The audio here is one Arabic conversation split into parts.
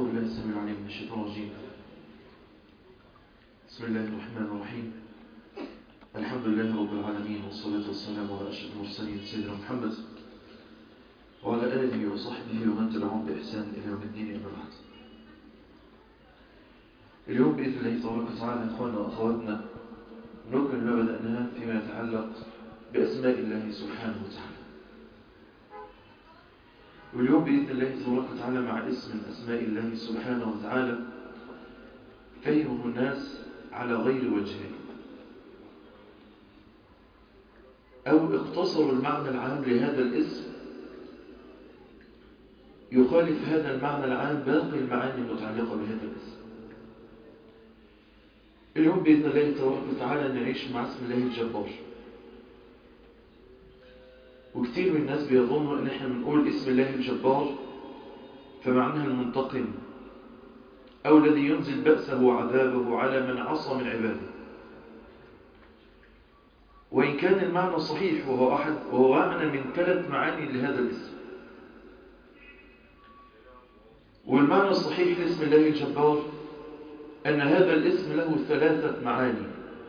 أعوذ بالله السميع العليم من الشيطان الرجيم. بسم الله الرحمن الرحيم. الحمد لله رب العالمين، والصلاة والسلام على أشرف المرسلين سيدنا محمد وعلى آله وصحبه ومن تبعهم بإحسان إلى يوم الدين. أما بعد، اليوم بإذن الله تبارك وتعالى إخواننا وأخواتنا نكمل ما بدأناه فيما يتعلق بأسماء الله سبحانه وتعالى. واليوم بإذن الله تبارك وتعالى مع اسم من أسماء الله سبحانه وتعالى فهمه الناس على غير وجهه، أو اقتصروا المعنى العام لهذا الاسم يخالف هذا المعنى العام باقي المعاني المتعلقة بهذا الاسم. اليوم بإذن الله تبارك وتعالى نعيش مع اسم الله الجبار. وكثير من الناس بيظنوا ان احنا بنقول اسم الله الجبار فمعناها المنتقم او الذي ينزل بأسه وعذابه على من عصى من عباده. وإن كان المعنى صحيح وهو معنى من 3 معاني لهذا الاسم. والمعنى الصحيح لاسم الله الجبار أن هذا الاسم له 3 معاني.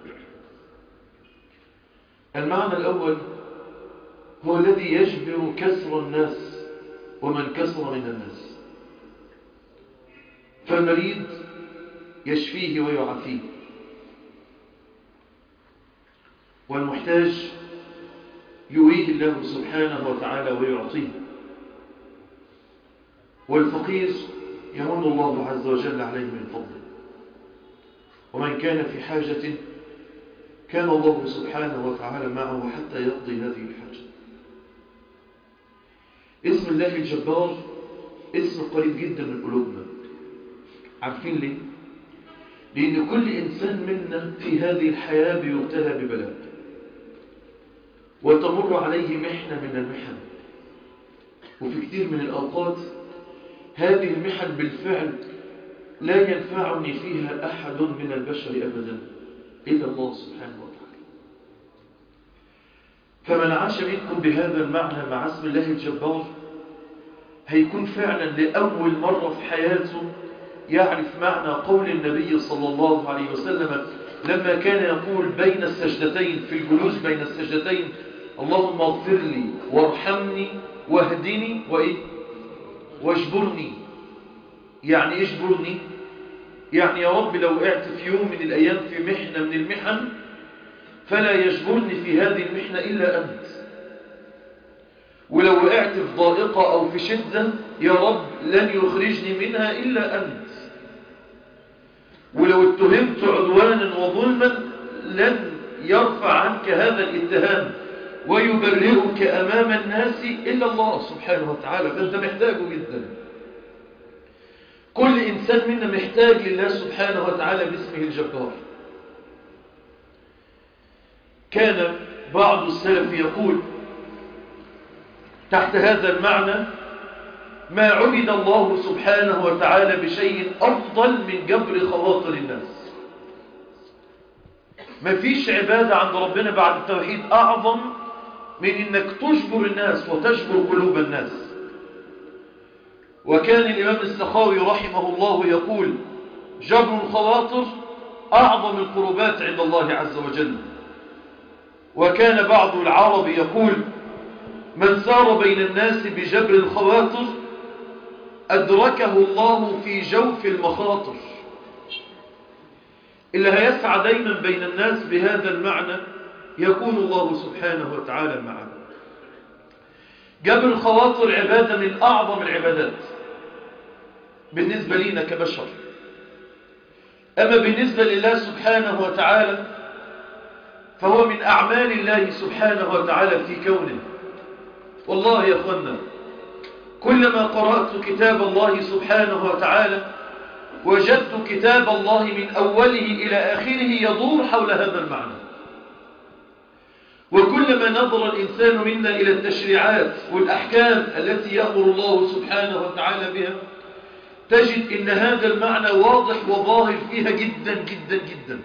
المعنى الأول هو الذي يجبر كسر الناس ومن كسر من الناس، فالمريض يشفيه ويعافيه، والمحتاج يويه الله سبحانه وتعالى ويعطيه، والفقير يمن الله عز وجل عليه من فضله، ومن كان في حاجة كان الله سبحانه وتعالى معه حتى يقضي هذه الحاجة. اسم الله الجبار اسم قريب جدا من قلوبنا. عارفين ليه؟ لأن كل إنسان منا في هذه الحياة بيبتلى ببلاء وتمر عليه محنة من المحن، وفي كثير من الأوقات هذه المحن بالفعل لا ينفعني فيها أحد من البشر أبدا إلا الله سبحانه وتعالى. فمن عاش منكم بهذا المعنى مع اسم الله الجبار هيكون فعلا لأول مرة في حياته يعرف معنى قول النبي صلى الله عليه وسلم لما كان يقول بين السجدتين، في الجلوس بين السجدتين: اللهم اغفر لي وارحمني واهدني واجبرني. يعني اجبرني، يعني يا رب لو وقعت في يوم من الأيام في محنة من المحن فلا يجبرني في هذه المحنة إلا أنت، ولو وقعت في ضائقة أو في شدة يا رب لن يخرجني منها إلا أنت، ولو اتهمت عدوانا وظلما لن يرفع عنك هذا الاتهام ويبرئك أمام الناس إلا الله سبحانه وتعالى. فأنت محتاجه جدا. كل إنسان منا محتاج لله سبحانه وتعالى باسمه الجبار. كان بعض السلف يقول تحت هذا المعنى: ما عبد الله سبحانه وتعالى بشيء أفضل من جبر خواطر الناس. ما فيش عبادة عند ربنا بعد التوحيد أعظم من إنك تجبر الناس وتجبر قلوب الناس. وكان الإمام السخاوي رحمه الله يقول: جبر الخواطر أعظم القربات عند الله عز وجل. وكان بعض العرب يقول: من سار بين الناس بجبر الخواطر أدركه الله في جوف المخاطر. اللي هيسعى دايما بين الناس بهذا المعنى يكون الله سبحانه وتعالى معه. جبر الخواطر عبادة من أعظم العبادات بالنسبة لنا كبشر، أما بالنسبة لله سبحانه وتعالى فهو من أعمال الله سبحانه وتعالى في كونه. والله يا أخوانا، كلما قرأت كتاب الله سبحانه وتعالى وجدت كتاب الله من أوله إلى آخره يدور حول هذا المعنى. وكلما نظر الإنسان منا إلى التشريعات والأحكام التي يأمر الله سبحانه وتعالى بها تجد إن هذا المعنى واضح وظاهر فيها جدا جدا جدا.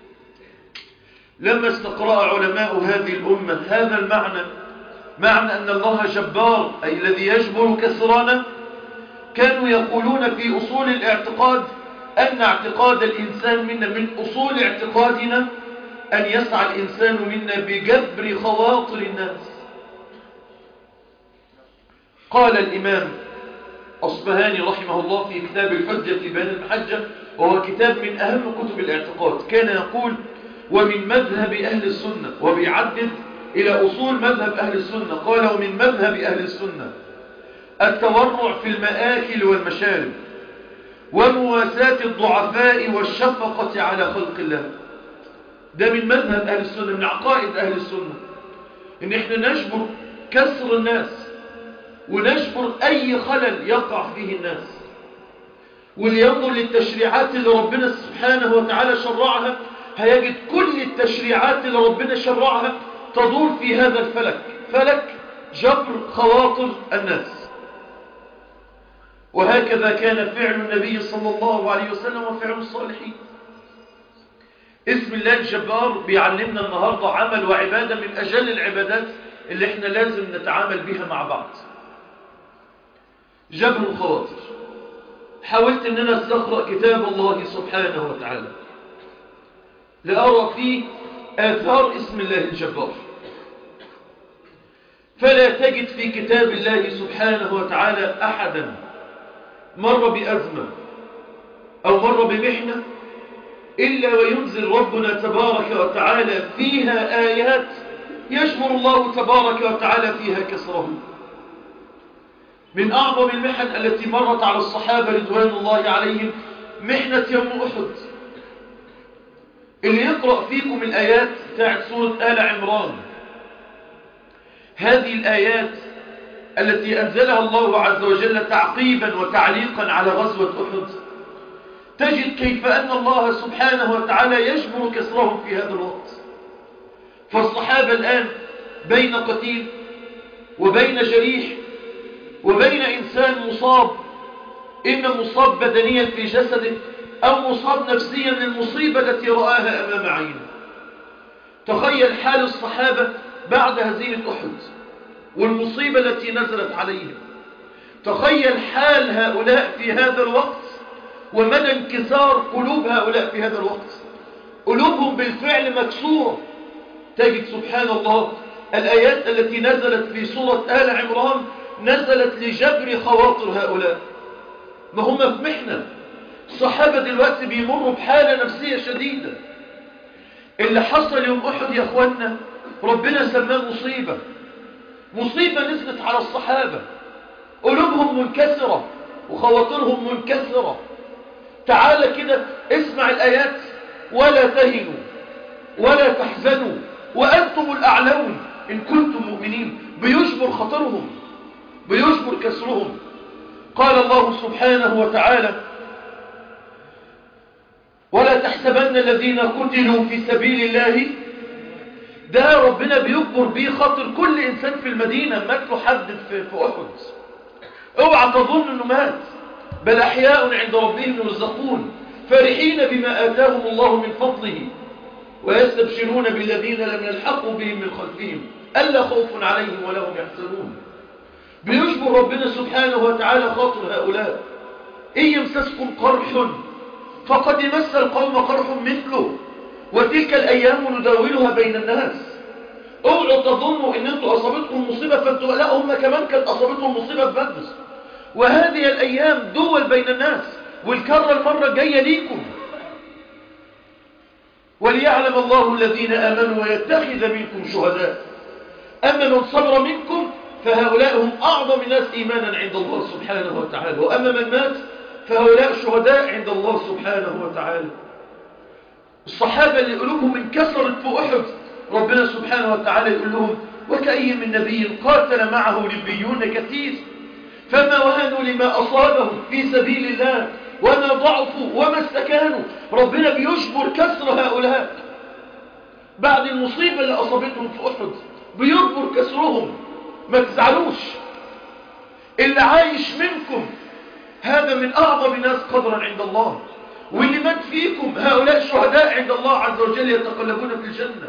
لما استقرأ علماء هذه الأمة هذا المعنى، معنى أن الله جبار أي الذي يجبر كسرنا، كانوا يقولون في أصول الاعتقاد أن اعتقاد الإنسان منا من أصول اعتقادنا أن يسعى الإنسان منا بجبر خواطر الناس. قال الإمام أصبهاني رحمه الله في كتاب الحجة في بيان المحجة، وهو كتاب من أهم كتب الاعتقاد، كان يقول: ومن مذهب أهل السنة، وبيعدد إلى أصول مذهب أهل السنة، قال: ومن مذهب أهل السنة التورع في المآكل والمشارب، ومواساة الضعفاء والشفقة على خلق الله. ده من مذهب أهل السنة، من عقائد أهل السنة، إن إحنا نجبر كسر الناس، ونجبر أي خلل يقع فيه الناس. واللي ينظر للتشريعات اللي ربنا سبحانه وتعالى شرعها هيجد كل التشريعات اللي ربنا شرعها تدور في هذا الفلك، فلك جبر خواطر الناس. وهكذا كان فعل النبي صلى الله عليه وسلم وفعل الصالحين. اسم الله الجبار بيعلمنا النهاردة عمل وعبادة من أجل العبادات اللي احنا لازم نتعامل بها مع بعض. جبر الخواطر. حاولت ان انا استقرأ كتاب الله سبحانه وتعالى لأرى فيه آثار اسم الله الجبار، فلا تجد في كتاب الله سبحانه وتعالى أحدا مر بأزمة أو مر بمحنة إلا وينزل ربنا تبارك وتعالى فيها آيات يجبر الله تبارك وتعالى فيها كسره. من أعظم المحن التي مرت على الصحابة رضوان الله عليهم محنة يوم أحد. اللي يقرأ فيكم الآيات بتاعت سورة آل عمران، هذه الآيات التي أنزلها الله عز وجل تعقيبا وتعليقا على غزوة أحد، تجد كيف أن الله سبحانه وتعالى يجبر كسرهم في هذا الوقت. فالصحابة الآن بين قتيل وبين جريح وبين إنسان مصاب، إما مصاب بدنيا في جسده أو مصاب نفسيا للمصيبة التي رآها أمام عينه. تخيل حال الصحابة بعد هزيمة أحد والمصيبة التي نزلت عليهم. تخيل حال هؤلاء في هذا الوقت ومدى انكسار قلوب هؤلاء في هذا الوقت. قلوبهم بالفعل مكسورة. تجد سبحان الله الآيات التي نزلت في سورة آل عمران نزلت لجبر خواطر هؤلاء. ما هم في محنة. الصحابة دلوقتي بيمروا بحالة نفسية شديدة. اللي حصل يوم أحد يا أخوانا ربنا سماه مصيبة. مصيبة نزلت على الصحابة، قلوبهم منكسرة وخواطرهم منكسرة. تعال كده اسمع الآيات: ولا تهنوا ولا تحزنوا وأنتم الأعلون إن كنتم مؤمنين. بيجبر خطرهم، بيجبر كسرهم. قال الله سبحانه وتعالى: ولا تحسبن الذين قتلوا في سبيل الله. ده ربنا بيجبر بيه خاطر كل إنسان في المدينة مات له حد في أحد. اوعى تظن انه مات، بل أحياء عند ربهم يرزقون فرحين بما آتاهم الله من فضله ويستبشرون بالذين لم يلحقوا بهم من خلفهم ألا خوف عليهم ولا هم يحزنون. بيجبر ربنا سبحانه وتعالى خاطر هؤلاء. إن يمسسكم قرح فقد مس القوم قرح مثله وتلك الأيام نداولها بين الناس. اوعوا تظنوا ان انتوا اصابتكم مصيبة فانتوا لا، هم كمان كانت اصابتهم مصيبة في بدر. وهذه الايام دول بين الناس، والكرة المرة الجاية ليكم. وليعلم الله الذين آمنوا ويتخذ منكم شهداء. أما من صبر منكم فهؤلاء هم أعظم الناس إيمانا عند الله سبحانه وتعالى، وأما من مات فهؤلاء شهداء عند الله سبحانه وتعالى. الصحابة اللي قلوبهم انكسرت في أحد ربنا سبحانه وتعالى يقول لهم: وكأي من نبي قاتل معه ربيون كثير فما وهنوا لما أصابهم في سبيل الله وما ضعفوا وما استكانوا. ربنا بيجبر كسر هؤلاء بعد المصيبة اللي أصابتهم في أحد، بيجبر كسرهم. ما تزعلوش، اللي عايش منكم هذا من أعظم الناس قدرا عند الله، واللي مات فيكم هؤلاء شهداء عند الله عز وجل يتقلبون في الجنة.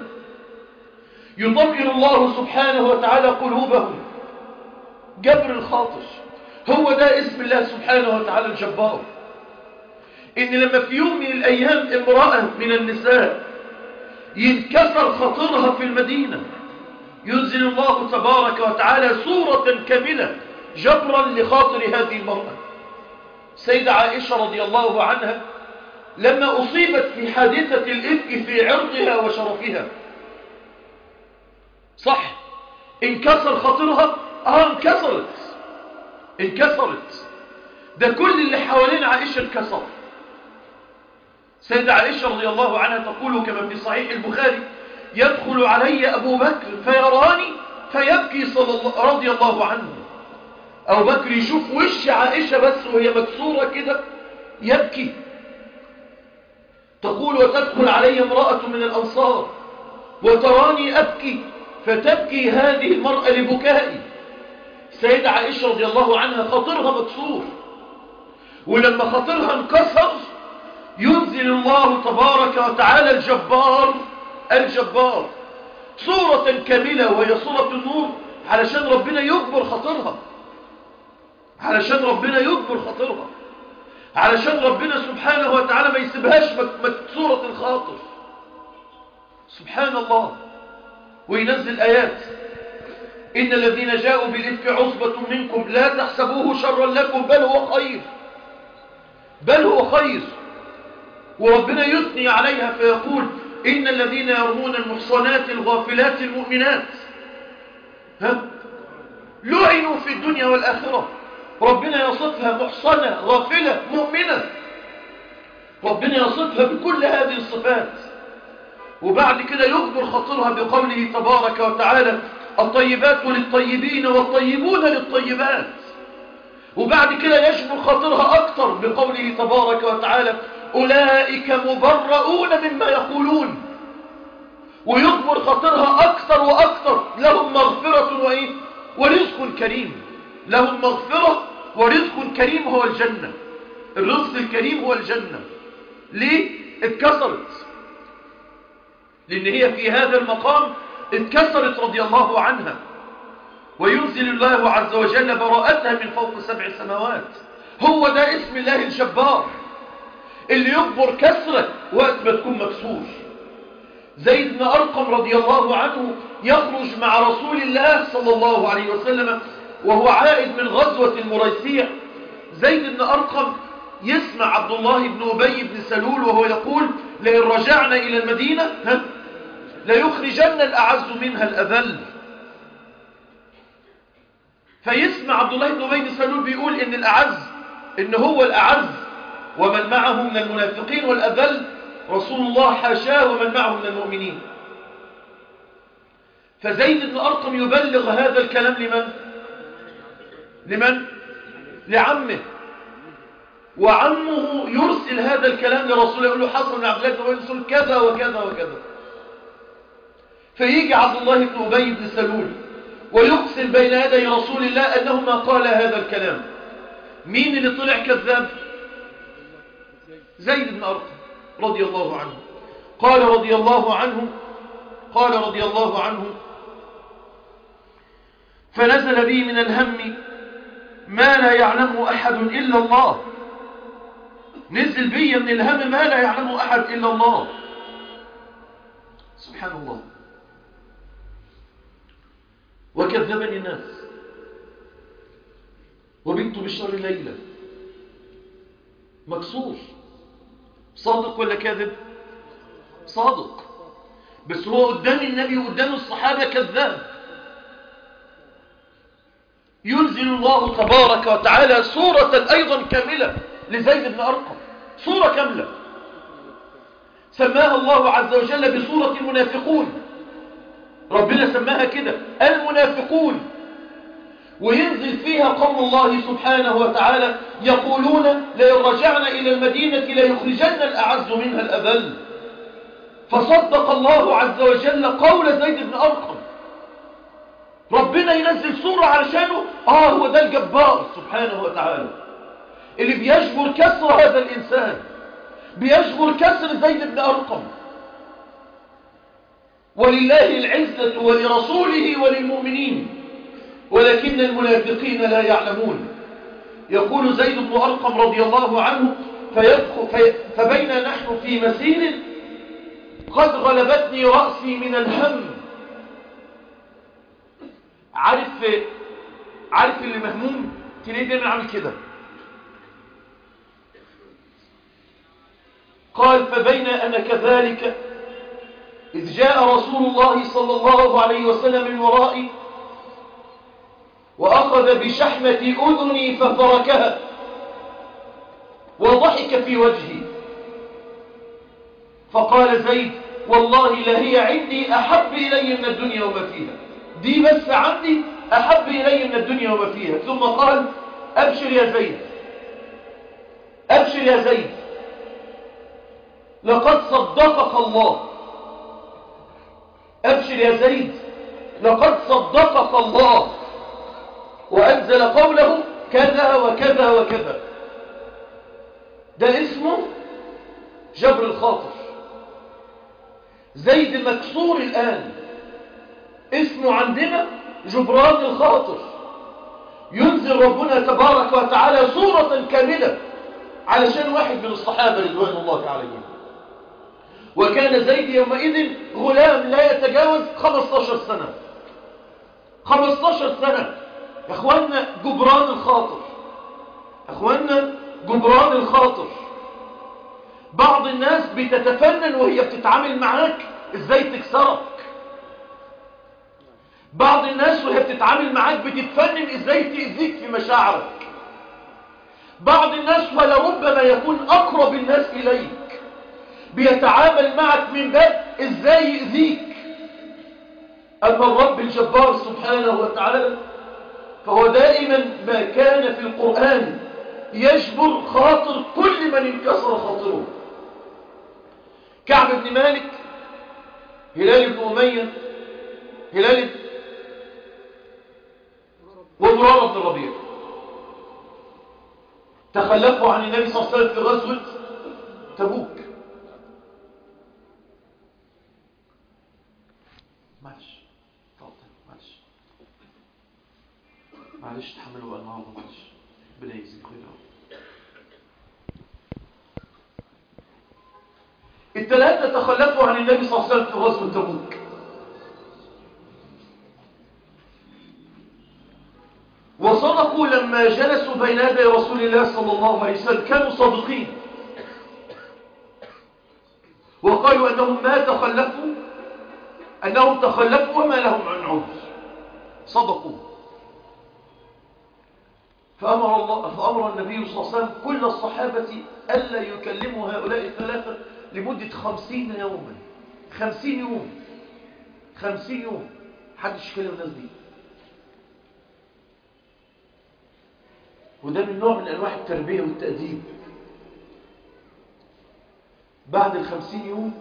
يطمئن الله سبحانه وتعالى قلوبهم. جبر الخاطر. هو ده اسم الله سبحانه وتعالى الجبار. إن لما في يوم من الأيام امرأة من النساء ينكسر خطرها في المدينة، ينزل الله تبارك وتعالى سورة كاملة جبرا لخاطر هذه المرأة. سيدة عائشة رضي الله عنها لما أصيبت في حادثة الإفك في عرضها وشرفها، صح انكسر خطرها، انكسرت. ده كل اللي حوالين عائشة انكسر. سيدة عائشة رضي الله عنها تقول كما في صحيح البخاري: يدخل علي أبو بكر فيراني فيبكي رضي الله عنه. أبو بكر يشوف وش عائشة بس وهي مكسورة كده يبكي. تقول: وتدخل علي امرأة من الأنصار وتراني أبكي فتبكي هذه المرأة لبكائي. سيدة عائشة رضي الله عنها خطرها مكسور، ولما خطرها انكسر ينزل الله تبارك وتعالى الجبار سورة كاملة وهي سورة النور، علشان ربنا يجبر خطرها، علشان ربنا سبحانه وتعالى ما يسيبهاش مكسورة الخاطر. سبحان الله. وينزل آيات: إن الذين جاءوا بالإفك عصبة منكم لا تحسبوه شرا لكم بل هو خير. وربنا يثني عليها فيقول: إن الذين يرمون المحصنات الغافلات المؤمنات لعنوا في الدنيا والآخرة. ربنا يصفها محصنة غافلة مؤمنة، ربنا يصفها بكل هذه الصفات. وبعد كده يجبر خطرها بقوله تبارك وتعالى: الطيبات للطيبين والطيبون للطيبات. وبعد كده يجبر خطرها أكثر بقوله تبارك وتعالى: أولئك مبرؤون مما يقولون. ويجبر خطرها أكثر وأكثر: لهم مغفرة ورزق كريم. لهم مغفرة ورزق كريم هو الجنة. الرزق الكريم هو الجنة. ليه؟ اتكسرت، لأن هي في هذا المقام اتكسرت رضي الله عنها. وينزل الله عز وجل براءتها من فوق 7 سماوات. هو ده اسم الله الجبار اللي يجبر كسرك وقت ما تكون مكسور. زيد بن أرقم رضي الله عنه يخرج مع رسول الله صلى الله عليه وسلم وهو عائد من غزوة المريسيع. زيد بن أرقم يسمع عبد الله بن أبي بن سلول وهو يقول: لئن رجعنا إلى المدينة ليخرجن الأعز منها الأذل. فيسمع عبد الله بن أبي بن سلول بيقول إن هو الأعز ومن معه من المنافقين، والأذل رسول الله حاشاه ومن معه من المؤمنين. فزيد بن أرقم يبلغ هذا الكلام لمن؟ لعمه. وعمه يرسل هذا الكلام لرسول الله، يقول له: حصل من عبد الله بن أبي بن سلول كذا وكذا وكذا. فيجي عبد الله بن أبي بن سلول ويقسم بين يدي رسول الله أنه ما قال هذا الكلام. مين اللي طلع كذاب؟ زيد بن أرقم رضي الله عنه. قال رضي الله عنه: فنزل بي من الهم ما لا يعلمه أحد إلا الله. نزل بي من الهم ما لا يعلمه أحد إلا الله. سبحان الله. وكذبني الناس وبنت بالشر ليلة. مكسور. صادق ولا كاذب؟ صادق. بس هو قدام النبي وقدام الصحابة كذاب. ينزل الله تبارك وتعالى سورة أيضا كاملة لزيد بن أرقم، سورة كاملة سماها الله عز وجل بسورة المنافقون. ربنا سماها كده المنافقون. وينزل فيها قول الله سبحانه وتعالى: يقولون لئن رجعنا إلى المدينة ليخرجن الأعز منها الأذل. فصدق الله عز وجل قول زيد بن أرقم. ربنا ينزل سورة علشانه. هو ده الجبار سبحانه وتعالى اللي بيجبر كسر هذا الإنسان، بيجبر كسر زيد بن أرقم. ولله العزة ولرسوله وللمؤمنين ولكن المنافقين لا يعلمون. يقول زيد بن أرقم رضي الله عنه فبين نحن في مسير قد غلبتني رأسي من الهم. عارف اللي مهموم تلاقيه دايما عامل كده. قال فبين أنا كذلك إذ جاء رسول الله صلى الله عليه وسلم من ورائي وأخذ بشحمة أذني ففركها وضحك في وجهي، فقال زيد والله لهي عندي أحب إلي من الدنيا وما فيها، دي بس عندي أحب إلي من الدنيا وما فيها. ثم قال أبشر يا زيد، أبشر يا زيد، لقد صدقك الله. أبشر يا زيد، لقد صدقك الله وأنزل قوله كذا وكذا وكذا. ده اسمه جبر الخاطر. زيد مكسور الآن، اسمه عندنا جبران الخاطر. ينزل ربنا تبارك وتعالى سورة كاملة علشان واحد من الصحابة رضوان الله عليهم. وكان زيد يومئذ غلام لا يتجاوز 15 سنة. 15 سنة. يا اخوانا جبران الخاطر، اخوانا جبران الخاطر. بعض الناس بتتفنن وهي بتتعامل معاك ازاي تكسرك. بعض الناس وهي بتتعامل معاك بتتفنن ازاي تأذيك في مشاعرك. بعض الناس ولربما يكون اقرب الناس اليك بيتعامل معك من باب ازاي يأذيك. اما الرب الجبار سبحانه وتعالى فهو دائما ما كان في القرآن يجبر خاطر كل من انكسر خاطره. كعب بن مالك، هلال بن أمية، ومرارة بن الربيع تخلفوا عن النبي صلى الله عليه وسلم في غزوة تبوك. معلش تحملوا بقى النهارده، معلش ربنا يجزيك خير. الثلاثة تخلفوا عن النبي صلى الله عليه وسلم في غزوة تبوك. وصدقوا لما جلسوا بين يدي رسول الله صلى الله عليه وسلم، كانوا صادقين وقالوا أنهم تخلفوا وما لهم عن عذر. صدقوا. فأمر النبي صلى الله عليه وسلم كل الصحابة ألا يكلموا هؤلاء الثلاثة لمدة 50 يوما. 50 يوم، 50 يوم محدش يكلم الناس دي. وده من نوع من أنواع التربية والتأديب. بعد 50 يوم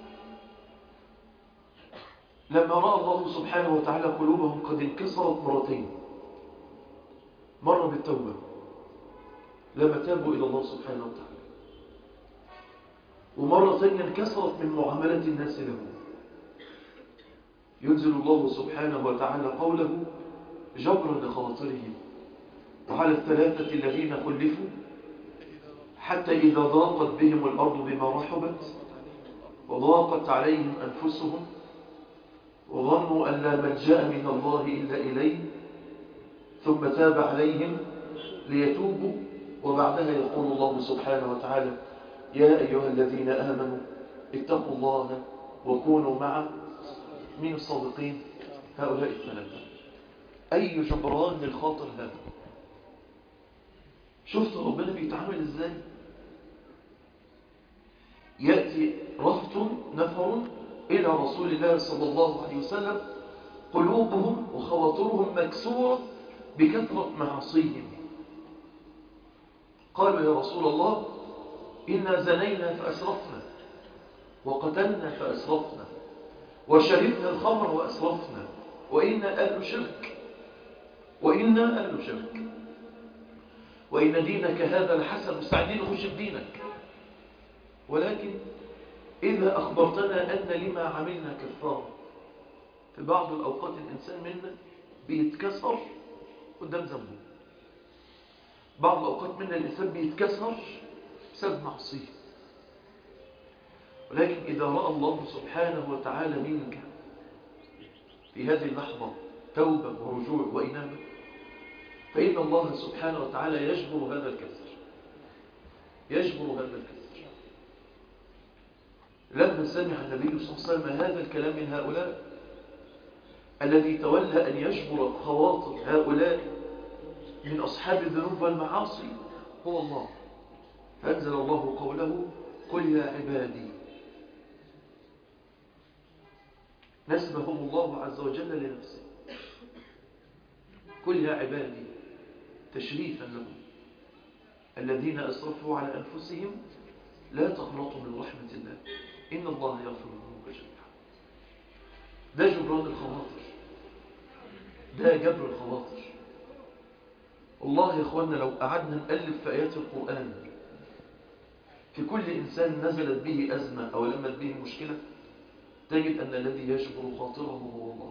لما رأى الله سبحانه وتعالى قلوبهم قد انكسرت مرتين، مرة بالتوبة لما تابوا إلى الله سبحانه وتعالى، ومرة ثانية انكسرت من معاملة الناس له، ينزل الله سبحانه وتعالى قوله جبرا لخواطرهم وعلى الثلاثة الذين خلفوا حتى إذا ضاقت بهم الأرض بما رحبت وضاقت عليهم أنفسهم وظنوا أن لا ملجأ من الله إلا إليه ثم تاب عليهم ليتوبوا. وبعدها يقول الله سبحانه وتعالى يا أيها الذين آمنوا اتقوا الله وكونوا مع من الصادقين. هؤلاء الثلاثة. أي جبران للخاطر هذا. شفت ربنا بيتعامل ازاي؟ يأتي رهط نفر إلى رسول الله صلى الله عليه وسلم قلوبهم وخواطرهم مكسورة بكثرة معاصيهم. قالوا يا رسول الله إنا زنينا فأسرفنا وقتلنا فأسرفنا وشربنا الخمر وأسرفنا وإنا أهل شرك وإن دينك هذا الحسن مستعدين نخش بدينك، ولكن إذا أخبرتنا أن لما عملنا كفارة. في بعض الأوقات الإنسان منا بيتكسر قدام ذنبه، بعض الأوقات منا الإنسان بيتكسر بسبب معصية، ولكن إذا رأى الله سبحانه وتعالى منك في هذه اللحظة توبة ورجوع وإنابة، فإن الله سبحانه وتعالى يجبر هذا الكسر، يجبر هذا الكسر. لما سمع النبي صلى الله عليه وسلم هذا الكلام من هؤلاء الذي تولى أن يجبر خواطر هؤلاء من أصحاب الذنوب والمعاصي هو الله، فأنزل الله قوله: قل يا عبادي. نسبهم الله عز وجل لنفسه، قل يا عبادي تشريفا لهم الذين أسرفوا على أنفسهم لا تقنطوا من رحمة الله إن الله يغفر الذنوب جميعا. ده جبران الخواطر، ده جبر الخواطر. والله يا إخواننا لو قعدنا نألف في آيات القرآن في كل إنسان نزلت به أزمة أو لمت به مشكلة، تجد أن الذي يجبر خاطره هو الله.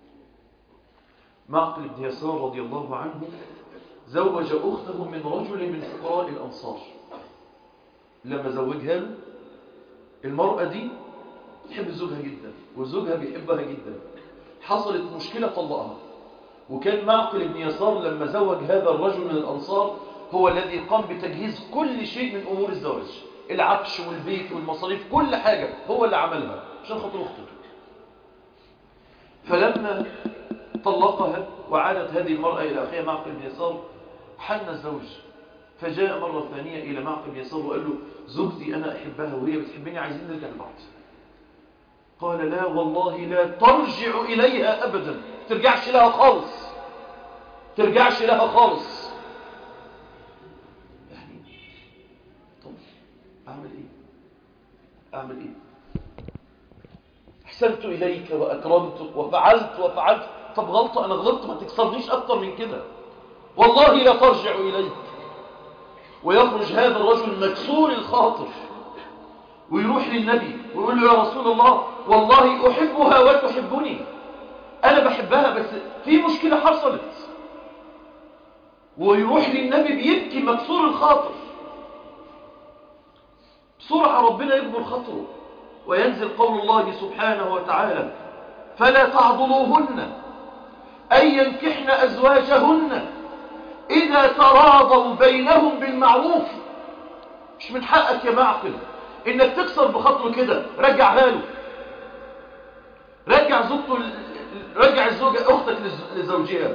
معقل بن يسار رضي الله عنه زوج أخته من رجل من فقراء الأنصار. لما زوجها له، المرأة دي تحب زوجها جدا وزوجها بيحبها جدا، حصلت مشكلة طلقها. وكان معقل بن يسار لما زوج هذا الرجل من الأنصار هو الذي قام بتجهيز كل شيء من أمور الزواج، العفش والبيت والمصاريف، كل حاجة هو اللي عملها عشان خاطر أخته. فلما طلقها وعادت هذه المرأة إلى أخيها معقل بن يسار، حن الزوج، فجاء مرة ثانية إلى معقل بن يسار وقال له: زوجتي أنا أحبها وهي بتحبني، عايزين نرجع لبعض. قال: لا والله لا ترجع إليها أبدا، ترجعش لها خالص، ترجعش لها خالص. يعني طب أعمل إيه؟ أعمل إيه؟ أحسنت إليك وأكرمتك وفعلت، طب غلطة، أنا غلطت، ما تكسرنيش أكتر من كده، والله لا ترجع إليك. ويخرج هذا الرجل مكسور الخاطر ويروح للنبي ويقول له: يا رسول الله والله أحبها وتحبني، أنا بحبها بس في مشكلة حصلت. ويروح للنبي بيبكي مكسور الخاطر. بسرعة ربنا يجبر خاطره وينزل قول الله سبحانه وتعالى: فلا تعضلوهن أن ينكحن أزواجهن إذا تراضوا بينهم بالمعروف. مش من حقك يا معقل إنك تكسر بخاطره كده، رجعها له، رجع زوجته، رجع الزوجة أختك لزوجها.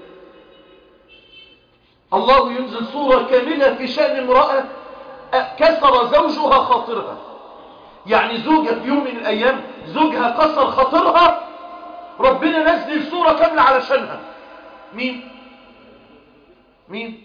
الله ينزل صورة كاملة في شأن امرأة كسر زوجها خاطرها. يعني زوجة في يوم من الأيام زوجها كسر خاطرها، ربنا نزل صورة كاملة علشانها. مين؟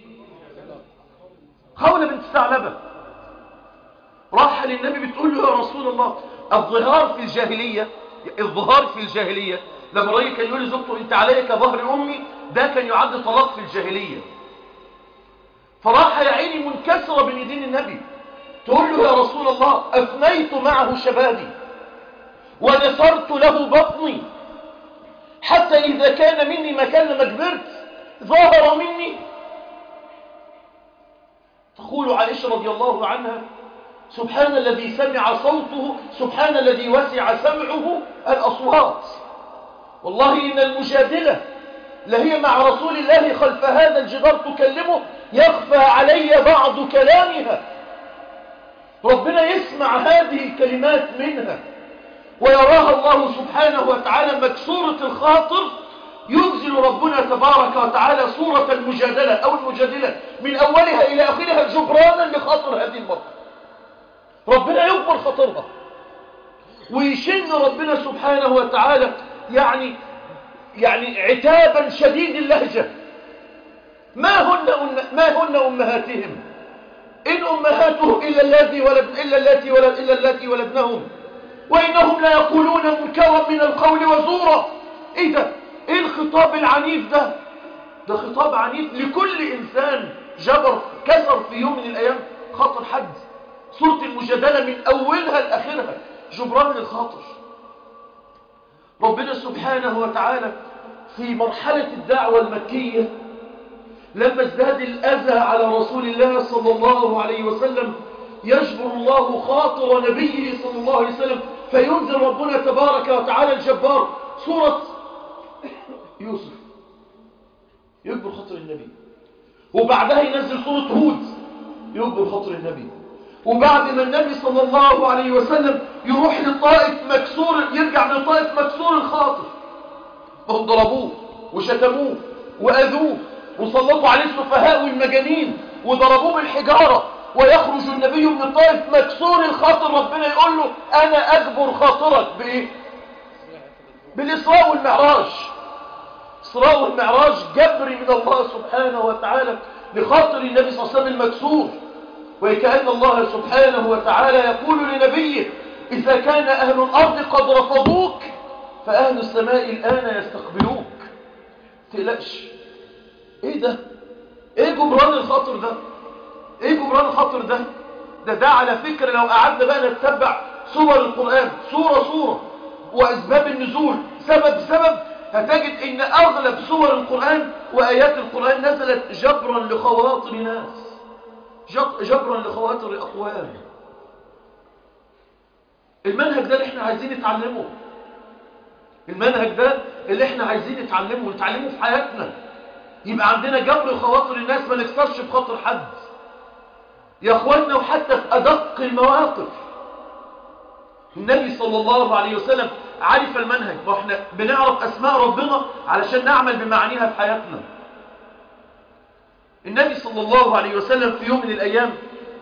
خولة بنت ثعلبة راح للنبي بتقول له: يا رسول الله الظهار في الجاهلية لما الراجل كان يقول لزوجته: انت عليك كظهر امي، ده كان يعد طلاق في الجاهلية. فراح يا عيني منكسرة بين يدين النبي تقول له: يا رسول الله افنيت معه شبابي ونثرت له بطني، حتى اذا كان مني مكان لما كبرت ظهر مني. تقول عائشة رضي الله عنها: سبحان الذي سمع صوته، سبحان الذي وسع سمعه الأصوات. والله إن المجادلة لهي مع رسول الله خلف هذا الجدار تكلمه، يخفى علي بعض كلامها. ربنا يسمع هذه الكلمات منها ويراها الله سبحانه وتعالى مكسورة الخاطر. ينزل ربنا تبارك وتعالى صورة المجادلة أو المجادلة من أولها إلى آخرها جبرانا لخاطر هذه المرأة. ربنا يكبر خاطرها ويشن ربنا سبحانه وتعالى يعني عتابا شديد اللهجة: ما هن أمهاتهم إن أمهاتهم إلا اللاتي ولدنهم وإنهم لا يقولون منكرا من القول وزورا. إيه ده؟ إيه الخطاب العنيف ده؟ ده خطاب عنيف لكل إنسان جبر كسر في يوم من الأيام خاطر حد. سورة المجادلة من أولها لآخرها جبران للخاطر. ربنا سبحانه وتعالى في مرحلة الدعوة المكية لما ازداد الأذى على رسول الله صلى الله عليه وسلم يجبر الله خاطر نبيه صلى الله عليه وسلم فينزل ربنا تبارك وتعالى الجبار سورة يوسف يجبر خاطر النبي، وبعدها ينزل سورة هود يجبر خاطر النبي، وبعد ما النبي صلى الله عليه وسلم يروح للطائف مكسور، يرجع من الطائف مكسور الخاطر، هم ضربوه وشتموه وأذوه وسلطوا عليه السفهاء والمجانين وضربوه بالحجارة، ويخرج النبي من الطائف مكسور الخاطر، ربنا يقول له أنا أجبر خاطرك بإيه؟ بالإسراء والمعراج. إسراء والمعراج جبر من الله سبحانه وتعالى لخاطر النبي صلى الله عليه وسلم المكسور. وكأن الله سبحانه وتعالى يقول لنبيه إذا كان أهل الأرض قد رفضوك فأهل السماء الآن يستقبلوك. تقلقش. إيه ده؟ إيه جبران الخاطر ده؟ إيه جبران الخاطر ده؟ ده على فكرة لو قعدنا بقى نتبع سور القرآن سورة وأسباب النزول سبب هتجد إن أغلب سور القرآن وآيات القرآن نزلت جبرا لخواطر ناس، جبرا لخواطر أقوام. المنهج ده اللي احنا عايزين نتعلمه، المنهج ده اللي احنا عايزين نتعلمه في حياتنا، يبقى عندنا جبر خواطر الناس، ما نكسرش بخاطر حد يا اخواننا. وحتى في أدق المواقف النبي صلى الله عليه وسلم عرف المنهج، واحنا بنعرف أسماء ربنا علشان نعمل بمعانيها في حياتنا. النبي صلى الله عليه وسلم في يوم من الأيام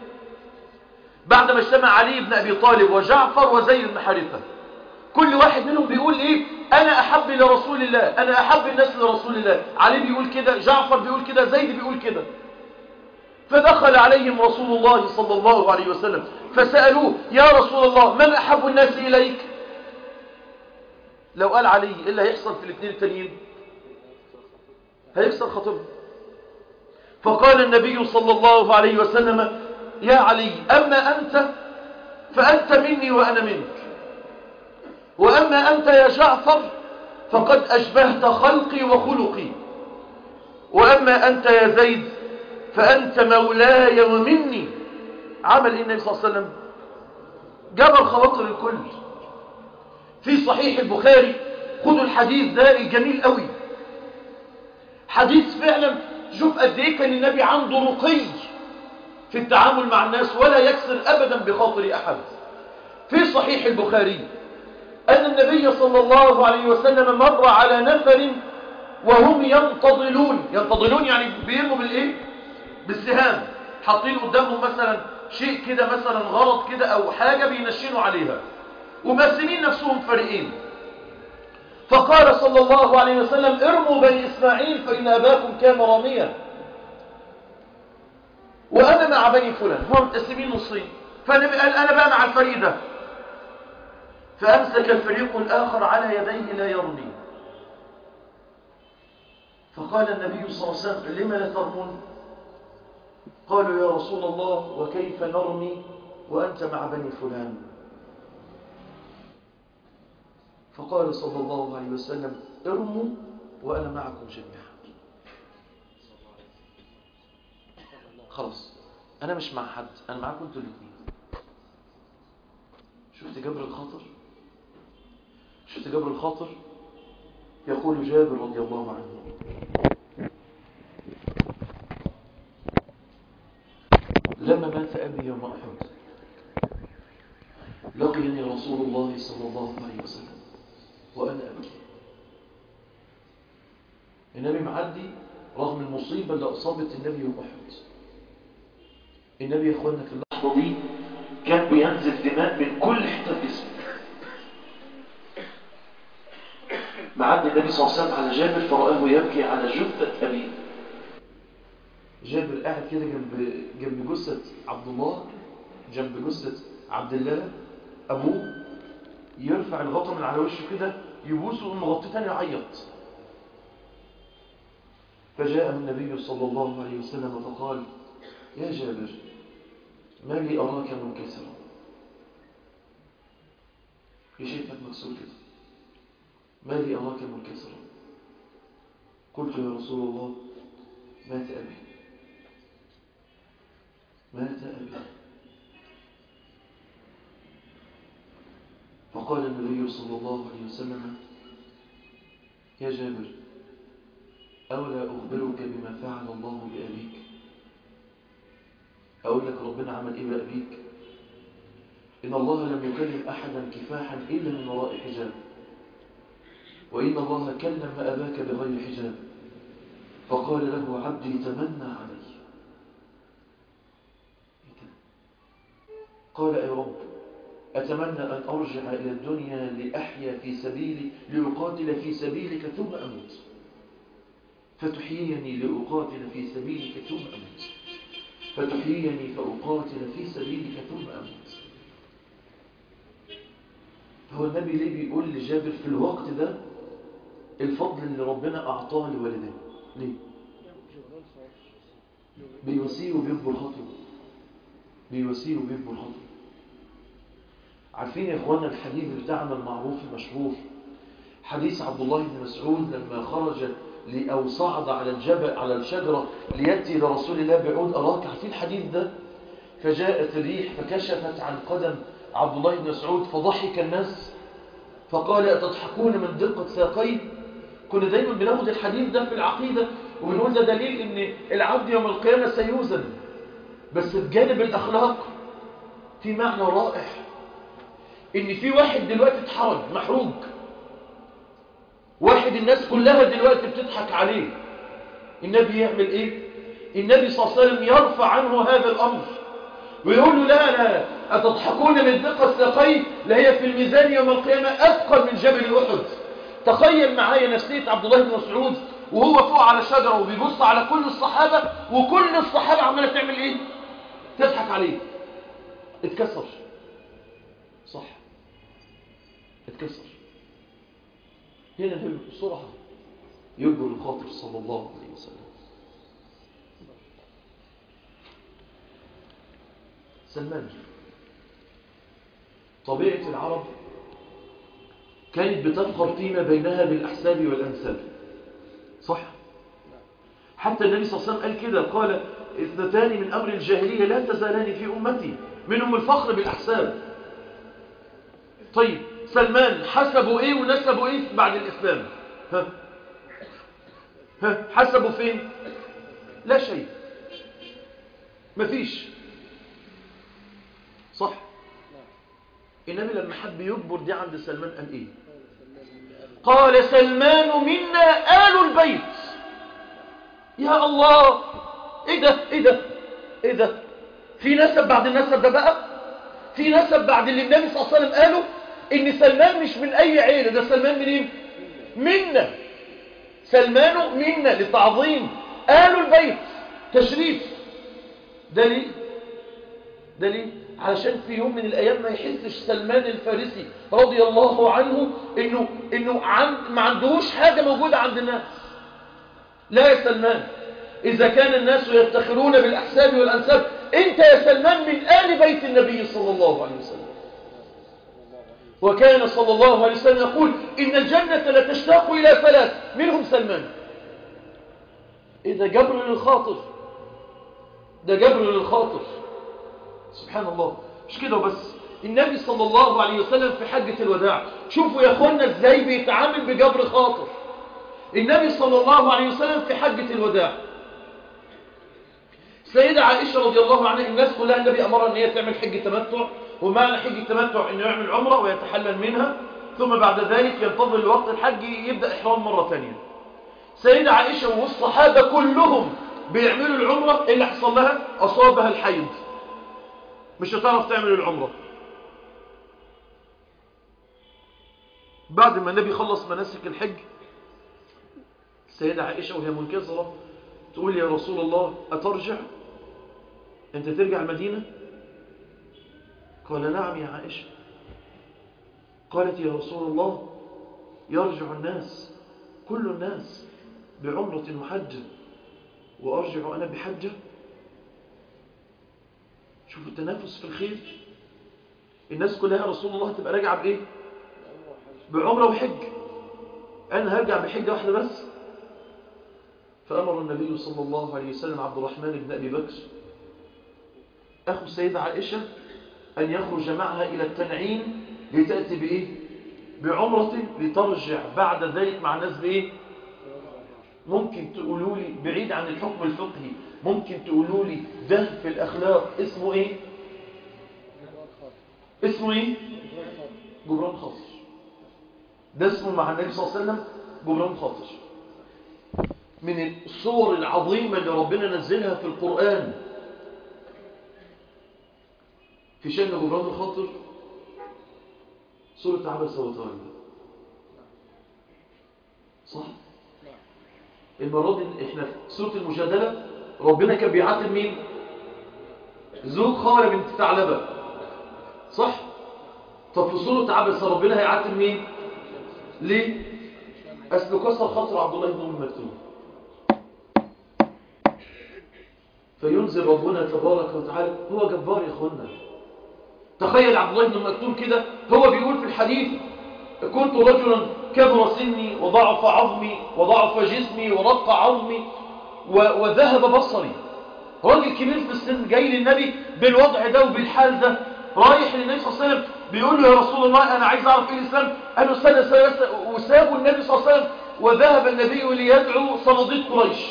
بعدما اجتمع علي بن أبي طالب وجعفر وزيد بن حارثة، كل واحد منهم بيقول إيه؟ أنا أحب لرسول الله، أنا أحب الناس لرسول الله. علي بيقول كده، جعفر بيقول كده، زيد بيقول كده. فدخل عليهم رسول الله صلى الله عليه وسلم فسألوه يا رسول الله من أحب الناس إليك؟ لو قال علي إيه اللي هيحصل في الاثنين التانيين؟ هيكسر خطبه. فقال النبي صلى الله عليه وسلم يا علي أما أنت فأنت مني وأنا منك، وأما أنت يا جعفر فقد أشبهت خلقي وخلقي، وأما أنت يا زيد فأنت مولاي ومني. عمل إيه النبي صلى الله عليه وسلم؟ جبر خواطر الكل. في صحيح البخاري، خذوا الحديث ده الجميل قوي، حديث فعلا شوف قد ايه كان النبي عنده رقي في التعامل مع الناس ولا يكسر أبدا بخاطر أحد. في صحيح البخاري أن النبي صلى الله عليه وسلم مر على نفر وهم ينتظلون يعني بيرموا بالإيه؟ بالسهام، حاطين قدامهم مثلا شيء كده، مثلا غلط كده أو حاجة بينشنوا عليها ومقسمين نفسهم فريقين. فقال صلى الله عليه وسلم ارموا بني إسماعيل فإن أباكم كان راميا، وأنا مع بني فلان، هم متقسمين نصين. فالنبي قال أنا بقى مع الفريق ده، فأمسك الفريق الآخر على يديه لا يرمي. فقال النبي صلى الله عليه وسلم لما لا ترمون؟ قالوا يا رسول الله وكيف نرمي وأنت مع بني فلان؟ فقال صلى الله عليه وسلم ارموا وأنا معكم جميعا. خلاص أنا مش مع حد، أنا معكم أنتوا الاثنين. شفت جبر الخاطر؟ شفت جبر الخاطر؟ يقول جابر رضي الله عنه لما مات أبي يوم أحد لقيني رسول الله صلى الله عليه وسلم وأنا أبكي. النبي معدي رغم المصيبة اللي أصابت النبي يوم أحد. النبي يا أخوانا في اللحظة دي كان بينزل دماء من كل حتة في جسمه. معدي النبي صلى الله عليه وسلم على جابر فرآه يبكي على جثة أبيه. جابر قاعد كده جنب جثة عبد الله، جنب جثة عبد الله أبوه، يرفع الغطا من على وشه كده يبوسه ومغطيه تاني يعيط. فجاء النبي صلى الله عليه وسلم فقال يا جابر ما لي أراك منكسرا؟ شايفك مكسور كده، ما لي أراك منكسرا؟ قلت يا رسول الله مات أبي مات أبي. فقال النبي صلى الله عليه وسلم يا جابر أولا أخبرك بما فعل الله بأبيك؟ أقول لك ربنا عمل إيه بأبيك؟ إن الله لم يكلم أحدا كفاحا إلا من وراء حجاب، وإن الله كلم أباك بغير حجاب، فقال له عبدي تمنى علي. قال يا رب أتمنى أن أرجع إلى الدنيا لأحيا في سبيلي لأقاتل في سبيلك ثم أموت، فتحييني لأقاتل في سبيلك ثم أموت، فتحييني فأقاتل في سبيلك ثم أموت. هو النبي ليه بيقول لجابر في الوقت ده الفضل اللي ربنا أعطاه لوالديه؟ ليه؟ بيوسيه وبيكبر خطوه، بيوسيه وبيكبر خطوه. عارفين يا إخوانا الحديث بتاعنا المعروف المشهور، حديث عبد الله بن مسعود لما خرج أو صعد على الجبل على الشجرة ليأتي لرسول الله بعود أراك. عارفين الحديث ده؟ فجاءت الريح فكشفت عن قدم عبد الله بن مسعود فضحك الناس فقال أتضحكون من دقة ساقيه؟ كنا دايما بناخد الحديث ده في العقيدة وبنقول ده دليل ان العبد يوم القيامة سيوزن، بس بجانب الأخلاق في معنى رائع، ان في واحد دلوقتي اتحرج محروج، واحد الناس كلها دلوقتي بتضحك عليه، النبي يعمل ايه؟ النبي صلى الله عليه وسلم يرفع عنه هذا الأمر ويقول له لا أتضحكون من دقة ساقيه؟ لهي في الميزان يوم القيامة أثقل من جبل أحد. تخيل معايا نفسية عبد الله بن مسعود وهو فوق على شجرة وبيبص على كل الصحابة وكل الصحابة عمالة تعمل ايه؟ تضحك عليه. اتكسر، صح، اتكسر. هنا النبي بسرعة يجبر الخاطر صلى الله عليه وسلم. سلمان، طبيعة العرب كانت بتفخر فيما بينها بالأحساب والأنساب، صح؟ حتى النبي صلى الله عليه وسلم قال كده، قال اثنتان من أمر الجاهلية لا تزالان في أمتي، منهم الفخر بالأحساب. طيب سلمان حسبوا ايه ونسبوا ايه بعد الإسلام؟ حسبوا فين؟ لا شيء، مفيش، صح؟ النبي لما حب يجبر دي عند سلمان قال ايه؟ قال سلمان منا آل البيت. يا الله، ايه ده ايه ده ايه ده؟ في نسب بعد النسب ده بقى؟ في نسب بعد اللي النبي صلى الله عليه وسلم قاله ان سلمان مش من اي عيلة، ده سلمان منين؟ منا، سلمان منا لتعظيم، آل البيت تشريف. ده ليه؟ ده ليه؟ علشان في يوم من الأيام ما يحسش سلمان الفارسي رضي الله عنه إنه ما عندهوش حاجة موجودة عند الناس. لا يا سلمان، إذا كان الناس يفتخرون بالأحساب والأنساب، أنت يا سلمان من آل بيت النبي صلى الله عليه وسلم. وكان صلى الله عليه وسلم يقول إن الجنة لتشتاق إلى ثلاث منهم سلمان. إذا جبر للخاطر، ده جبر للخاطر، سبحان الله. مش كده وبس، النبي صلى الله عليه وسلم في حجة الوداع، شوفوا يا اخوانا ازاي بيتعامل بجبر خاطر. النبي صلى الله عليه وسلم في حجة الوداع، سيدة عائشة رضي الله عنها، الناس كلها النبي أمرها ان هي تعمل حجة تمتع، ومعنى حجة تمتع انه يعمل عمرة ويتحلل منها، ثم بعد ذلك ينتظر لوقت الحج يبدأ إحرام مرة ثانية. سيدة عائشة والصحابة كلهم بيعملوا العمرة، اللي حصل لها أصابها الحيض، مش هتعرف تعمل العمرة. بعد ما النبي خلص مناسك الحج، السيدة عائشة وهي منكسرة تقول يا رسول الله أترجع؟ أنت ترجع المدينة؟ قال نعم يا عائشة. قالت يا رسول الله يرجع الناس، كل الناس بعمرة وحجة، وأرجع أنا بحجة؟ شوفوا التنافس في الخير، الناس كلها يا رسول الله تبقى راجعة بإيه؟ بعمرة وحج، أنا هرجع بحجة واحدة بس. فأمر النبي صلى الله عليه وسلم عبد الرحمن بن أبي بكر أخو السيدة عائشة أن يخرج معها إلى التنعيم لتأتي بإيه؟ بعمرة لترجع بعد ذلك مع الناس بإيه؟ ممكن تقولوا لي بعيد عن الحكم الفقهي، ممكن تقولوا لي ده في الأخلاق اسمه إيه؟ اسمه إيه؟ جبران خاطر. ده اسمه مع النبي صلى الله عليه وسلم جبران خاطر. من الصور العظيمة اللي ربنا نزلها في القرآن في شأن جبران الخاطر سورة عبس وتولى. صح؟ المرة دي احنا في سورة المجادلة ربنا كان بيعاتب مين؟ ذو خوله بنت ثعلبة. صح؟ طب في سورة عبس ربنا هيعاتب مين؟ ليه؟ أصل كسر خاطر عبد الله بن أم مكتوم. فينزل ربنا تبارك وتعالى. هو جبار يا اخوانا. تخيل عبد الله بن مكتوم كده هو بيقول في الحديث كنت رجلا كبر سني وضعف عظمي وضعف جسمي ورق عظمي وذهب بصري. راجل كبير في السن جاي للنبي بالوضع ده وبالحال ده، رايح للنبي صلى الله عليه وسلم بيقول له يا رسول الله أنا عايز أعرف إيه الإسلام. قال له استنى وسابوا النبي صلى الله عليه وسلم وذهب النبي ليدعو صناديد قريش.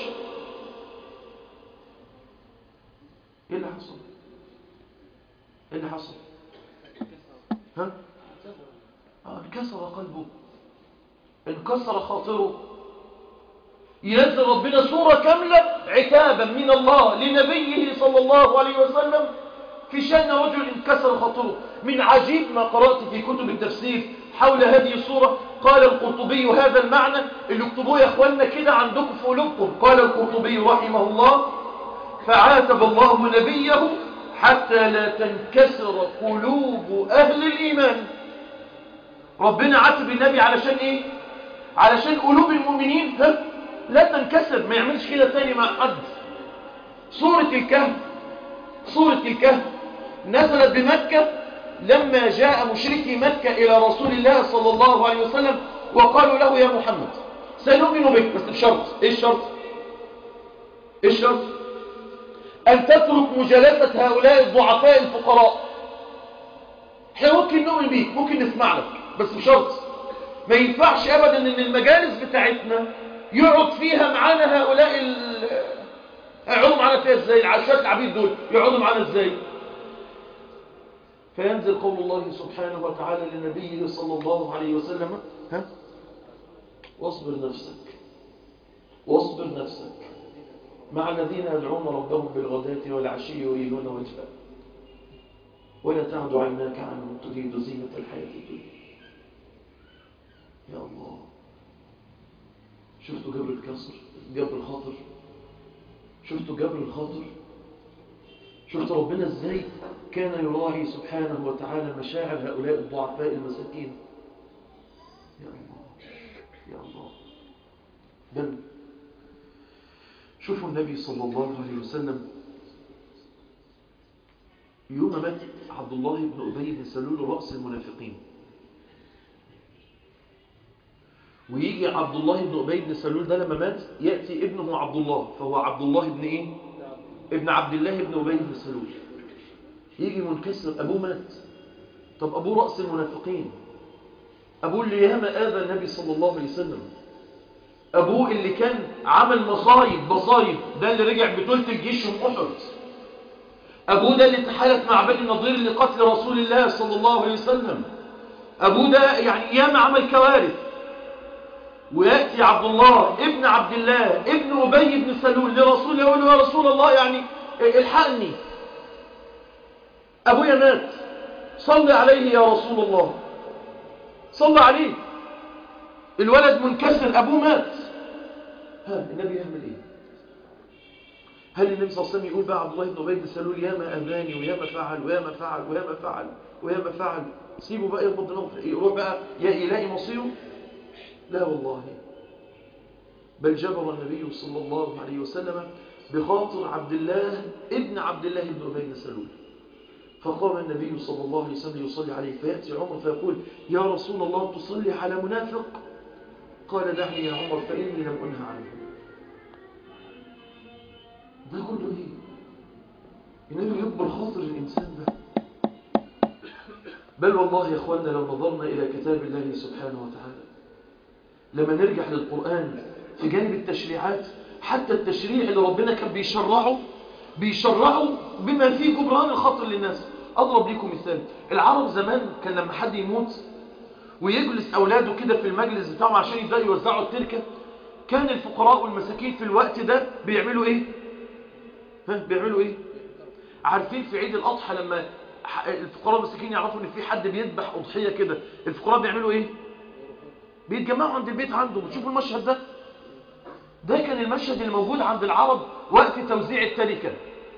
ايه اللي حصل؟ ايه اللي حصل؟ ها؟ انكسر قلبه، انكسر خاطره. ينزل ربنا سورة كاملة عتابا من الله لنبيه صلى الله عليه وسلم في شأن رجل انكسر خاطره. من عجيب ما قرأت في كتب التفسير حول هذه السورة، قال القرطبي هذا المعنى اللي اكتبوه يا اخواننا كده عندكم في قلوبكم. قال القرطبي رحمه الله فعاتب الله نبيه حتى لا تنكسر قلوب أهل الإيمان. ربنا عاتب النبي علشان إيه؟ علشان قلوب المؤمنين لا تنكسر، ما يعملش كده تاني مع حد. سورة الكهف نزلت بمكة لما جاء مشركي مكة إلى رسول الله صلى الله عليه وسلم وقالوا له يا محمد سنؤمن بك بس بشرط. إيه الشرط؟ إيه الشرط؟ أن تترك مجالسة هؤلاء الضعفاء الفقراء. احنا ممكن نؤمن بيك، ممكن نسمع لك، بس بشرط ما ينفعش أبدا أن المجالس بتاعتنا يقعد فيها معانا هؤلاء يقعدوا معانا فيها ازاي؟ العشاة العبيد دول يقعدوا معانا ازاي؟ فينزل قول الله سبحانه وتعالى لنبيه صلى الله عليه وسلم واصبر نفسك مع الذين يدعون ربهم بالغداة والعشي يريدون وجهه ولا تعد عيناك عنهم تريد زينة الحياة الدنيا. يا الله، شفتوا جبر الخاطر؟ شفتوا جبر الخاطر؟ شفتوا ربنا ازاي كان يراعي سبحانه وتعالى مشاعر هؤلاء الضعفاء المساكين؟ يا الله بل شوفوا النبي صلى الله عليه وسلم يوم مات عبد الله بن أبي بن سلول رأس المنافقين، ويجي عبد الله بن أبي بن سلول ده لما مات يأتي ابنه عبد الله، فهو عبد الله بن إيه؟ ابن عبد الله بن أبي بن سلول. يجي منكسر، أبوه مات. طب أبوه رأس المنافقين، أبوه اللي ياما آذى النبي صلى الله عليه وسلم، أبوه اللي كان عمل مصايب ده اللي رجع بطولة الجيش من أحد، أبوه ده اللي تحالف مع بني النضير لقتل رسول الله صلى الله عليه وسلم، أبوه ده يعني ياما عمل كوارث. ويأتي عبد الله ابن عبد الله ابن أبي بن سلول لرسول الله يقول له يا رسول الله يعني الحقني، أبويا مات، صلي عليه يا رسول الله، صلي عليه، الولد منكسر، أبوه مات. النبي يعمل إيه؟ هل النبي صلى الله عليه وسلم يقول بقى عبد الله بن أبي بن سلول ياما أذاني وياما فعل سيبه بقى يروح بقى يلاقي مصيره؟ لا والله، بل جبر النبي صلى الله عليه وسلم بخاطر عبد الله ابن عبد الله بن أبي بن سلول. فقام النبي صلى الله عليه وسلم يصلي عليه، فيأتي عمر فيقول يا رسول الله تصلي على منافق؟ قال دعني يا عمر فإني لم أنهى عنه. بل والله يا أخوانا لو نظرنا إلى كتاب الله سبحانه وتعالى، لما نرجع للقرآن في جانب التشريعات، حتى التشريع اللي ربنا كان بيشرعه بما فيه جبران الخطر للناس. أضرب لكم مثال. العرب زمان كان لما حد يموت ويجلس أولاده كده في المجلس بتاعهم عشان يبدأوا يوزعوا التركة، كان الفقراء والمساكين في الوقت ده بيعملوا إيه؟ بيعملوا إيه؟ عارفين في عيد الأضحى لما الفقراء والمساكين يعرفوا إن في حد بيذبح أضحية كده، الفقراء بيعملوا إيه؟ بيتجمعوا عند البيت عنده. بتشوفوا المشهد ده كان المشهد الموجود عند العرب وقت توزيع التركة.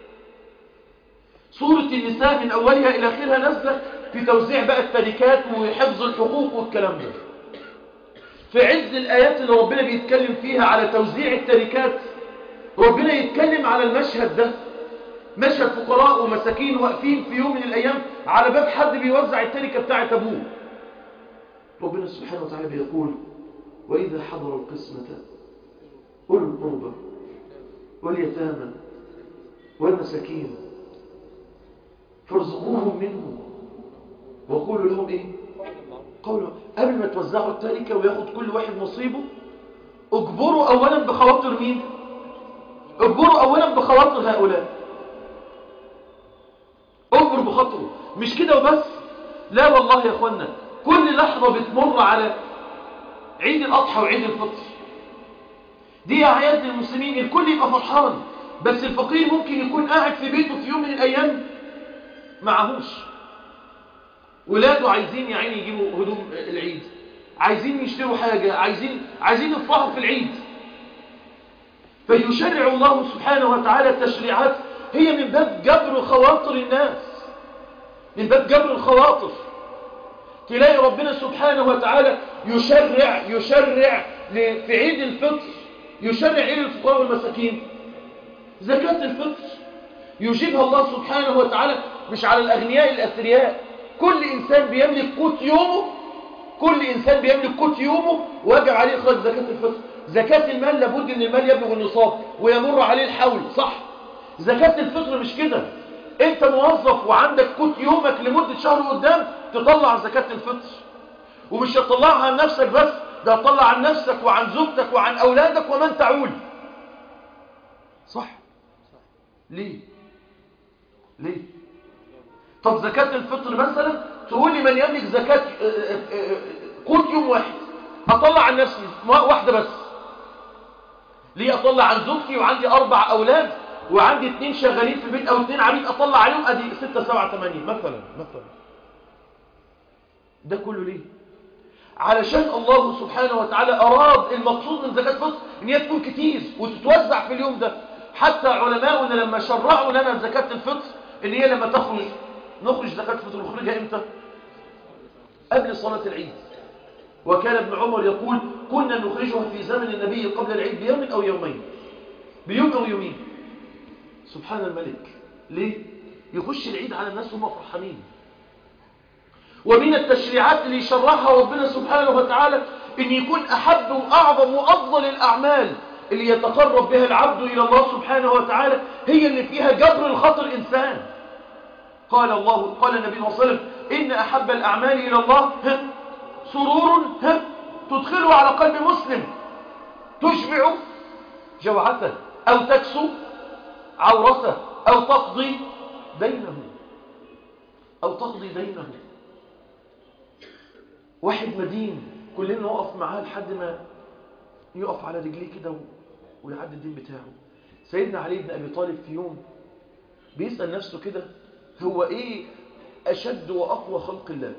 سورة النساء من أولها إلى آخرها نازلة في توزيع بقى التركات وحفظ الحقوق والكلام ده. في عز الآيات اللي ربنا بيتكلم فيها على توزيع التركات، ربنا يتكلم على المشهد ده، مشهد فقراء ومساكين واقفين في يوم من الأيام على باب حد بيوزع التركة بتاعت أبوه. ربنا سبحانه وتعالى بيقول: وإذا حضر القسمة أولو القربى واليتامى والمساكين فارزقوهم منه وقولوا لهم إيه؟ قولوا. قبل ما توزعوا التركة وياخد كل واحد نصيبه، اجبروا أولا بخواطر مين؟ اجبروا أولا بخواطر هؤلاء. اجبر بخاطره. مش كده وبس، لا والله يا اخوانا، كل لحظة بتمر على عيد الأضحى وعيد الفطر، دي أعياد المسلمين، الكل يبقى فرحان، بس الفقير ممكن يكون قاعد في بيته في يوم من الأيام معهوش. ولاده عايزين يا عيني يجيبوا هدوم العيد، عايزين يشتروا حاجة، عايزين يفرحوا في العيد. فيشرع الله سبحانه وتعالى تشريعات هي من باب جبر خواطر الناس، من باب جبر الخواطر. تلاقي ربنا سبحانه وتعالى يشرع في عيد الفطر، يشرع ايه للفقراء والمساكين؟ زكاة الفطر. يجيبها الله سبحانه وتعالى مش على الأغنياء الأثرياء، كل إنسان بيملك قوت يومه، كل إنسان بيملك قوت يومه واجب عليه إخراج زكاة الفطر. زكاة المال لابد أن المال يبلغ النصاب ويمر عليه الحول، صح؟ زكاة الفطر مش كده. أنت موظف وعندك قوت يومك لمدة شهر قدام، تطلع زكاة الفطر، ومش هتطلعها عن نفسك بس، ده هتطلع عن نفسك وعن زوجتك وعن أولادك ومن تعول، صح؟ ليه؟ طب زكاة الفطر مثلا تقول لي من يملك زكاة قوت يوم واحد، أطلع عن نفسي واحدة بس. ليه أطلع عن زوجتي وعندي 4 أولاد وعندي 2 شغالين في البيت أو 2 عبيد، أطلع عليهم أدي 6 7 8 مثلا. ده كله ليه؟ علشان الله سبحانه وتعالى أراد المقصود من زكاة الفطر إن هي تكون كتير وتتوزع في اليوم ده. حتى علماؤنا لما شرعوا لنا زكاة الفطر إن هي لما نخرج زكاة الفطر، نخرجها إمتى؟ قبل صلاة العيد. وكان ابن عمر يقول: كنا نخرجها في زمن النبي قبل العيد بيوم أو يومين، بيوم أو يومين. سبحان الملك. ليه؟ يخش العيد على الناس وهم فرحانين. ومن التشريعات اللي يشرعها ربنا سبحانه وتعالى إن يكون أحب وأعظم وأفضل الأعمال اللي يتقرب بها العبد إلى الله سبحانه وتعالى هي اللي فيها جبر الخطر الإنسان. قال النبي صلى الله عليه وسلم: إن أحب الأعمال إلى الله سرور تدخله على قلب مسلم، تشبع جوعته أو تكسو عورته أو تقضي دينه. واحد مدين كلنا نقف معاه لحد ما يقف على رجليه كده ويعد الدين بتاعه. سيدنا علي بن أبي طالب في يوم بيسأل نفسه كده: هو إيه أشد وأقوى خلق الله؟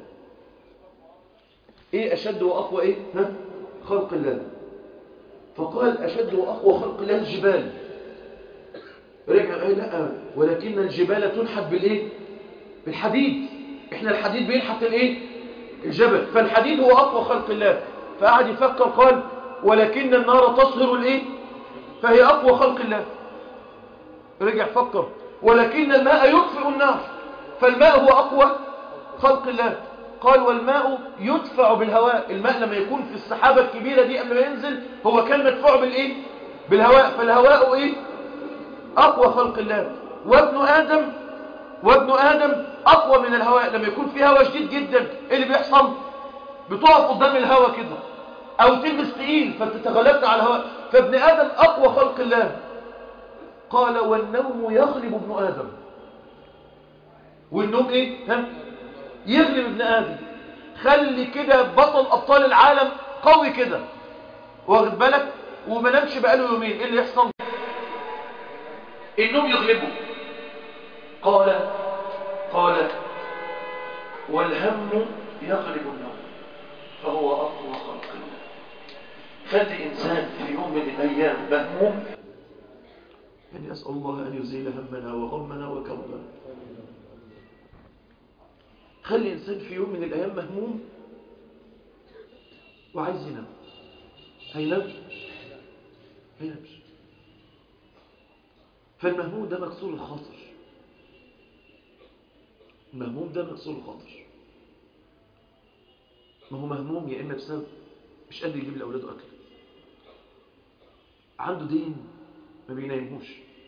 إيه أشد وأقوى خلق الله؟ فقال: أشد وأقوى خلق الله الجبال. رجع قال: لا، ولكن الجبال تنحت بالحديد. إحنا الحديد بينحت الجبل، فالحديد هو أقوى خلق الله. فقعد يفكر قال: ولكن النار تصهر فهي أقوى خلق الله. رجع فكر: ولكن الماء يطفئ النار، فالماء هو أقوى خلق الله. قال: والماء يدفع بالهواء. الماء لما يكون في السحابة الكبيرة دي قبل ما ينزل هو كان مدفوع بالهواء، فالهواء أقوى خلق الله. وابن آدم وابن آدم أقوى من الهواء. لما يكون في هواء شديد جدا إيه اللي بيحصل؟ بتقف قدام الهواء كده، أو تلبس تقيل فتتغلبت على الهواء. فابن آدم أقوى خلق الله. قال والنوم يغلب ابن آدم. والنوم إيه؟ يغلب ابن آدم. خلي كده بطل أبطال العالم قوي كده، واخد بالك، وما نامش بقاله يومين، إيه اللي يحصل؟ النوم يغلبه. قال والهم يغلب النوم فهو أقوى خلق الله. خلي إنسان في يوم من الأيام مهموم، يعني أسأل الله أن يزيل همنا وغمنا وكربنا. خلي إنسان في يوم من الأيام مهموم وعايز ينام، هينامش. فالمهموم ده مكسور الخاطر. المهموم ده مكسور الخاطر. ما هو مهموم يا إما بسبب مش قادر يجيب لأولاده أكل، عنده دين ما بيناموش،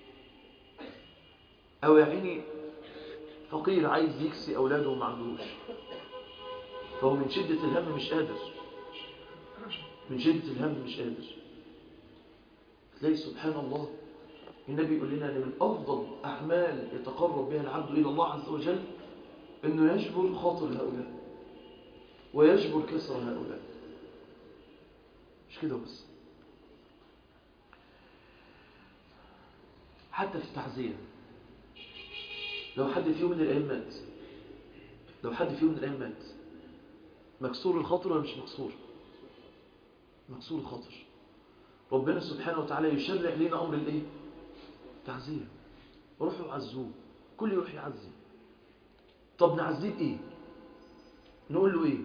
أو يا عيني فقير عايز يكسي أولاده وما عندهوش، فهو من شدة الهم مش قادر. تلاقي سبحان الله النبي يقول لنا أن من أفضل أعمال يتقرب بها العبد إلى الله عز وجل أنه يجبر خاطر هؤلاء ويجبر كسر هؤلاء. مش كده بس، حتى في التعزية. لو حد في يوم من الأيام مات، مكسور الخاطر ولا مش مكسور؟ مكسور الخاطر. ربنا سبحانه وتعالى يشرع لنا أمر الإيه؟ تعزية. روحوا عزوه، كل يروح يعزي. طب نعزيه بإيه؟ نقول له إيه؟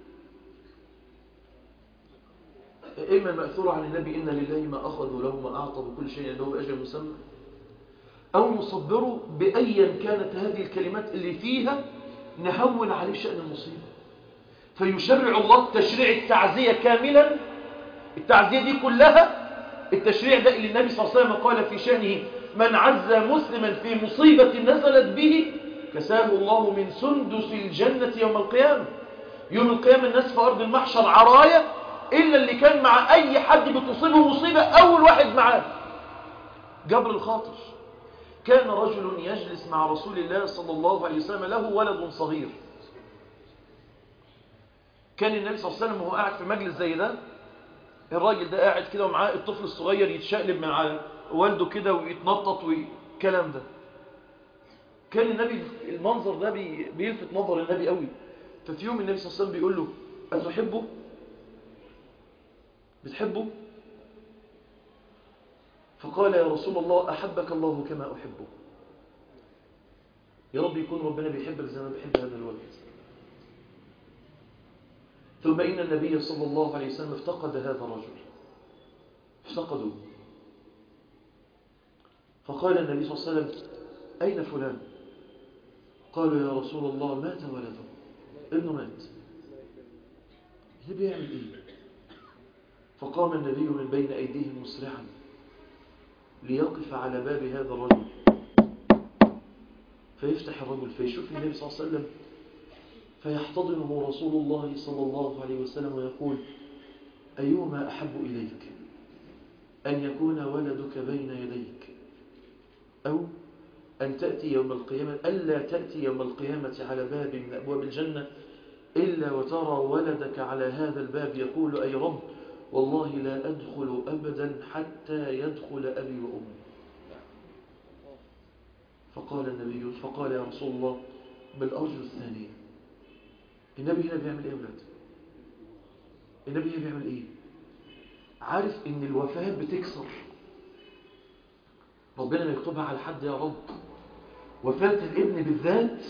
إما المأثور عن النبي إن لله ما أخذ وله ما أعطى وكل شيء عنده بأجل مسمى، أو نصبره بأيا كانت هذه الكلمات اللي فيها نهون عليه شأن المصيبة. فيشرع الله تشريع التعزية كاملا. التعزية دي كلها، التشريع ده اللي النبي صلى الله عليه وسلم قال في شأنه من عز مسلما في مصيبة نزلت به كساه الله من سندس الجنة يوم القيامة. يوم القيامة الناس في أرض المحشر عرايا، إلا اللي كان مع أي حد بتصيبه مصيبة أول واحد معاه جبر الخاطر. كان رجل يجلس مع رسول الله صلى الله عليه وسلم له ولد صغير. كان النبي صلى الله عليه وسلم وهو قاعد في مجلس زي ده، الراجل ده قاعد كده ومعاه الطفل الصغير يتشقلب مع والده كده ويتنطط والكلام ده. كان النبي المنظر ده بيلفت نظر النبي قوي. ففي يوم النبي صلى الله عليه وسلم بيقول له أتحبه؟ بتحبه؟ فقال يا رسول الله أحبك الله كما أحبه. يا رب يكون ربنا بيحبك زي ما بيحب هذا الولد. ثم إن النبي صلى الله عليه وسلم افتقد هذا الرجل، افتقده. فقال النبي صلى الله عليه وسلم أين فلان؟ قالوا يا رسول الله مات ولده، ابنه مات. ده بيعمل إيه؟ فقام النبي من بين أيديهم مسرعا ليقف على باب هذا الرجل، فيفتح الرجل فيشوف النبي صلى الله عليه وسلم، فيحتضنه رسول الله صلى الله عليه وسلم ويقول أيهما أحب إليك أن يكون ولدك بين يديك أو أن تأتي يوم القيامة، ألا تأتي يوم القيامة على باب من أبواب الجنة إلا وترى ولدك على هذا الباب يقول أي رب والله لا أدخل أبدا حتى يدخل أبي وأمي. فقال يا رسول الله بالأرجل الثانية. النبي هنا بيعمل إيه يا أولاد؟ النبي هنا بيعمل إيه؟ عارف إن الوفاة بتكسر، ربنا ما يكتبها على حد يا رب. وفاة الابن بالذات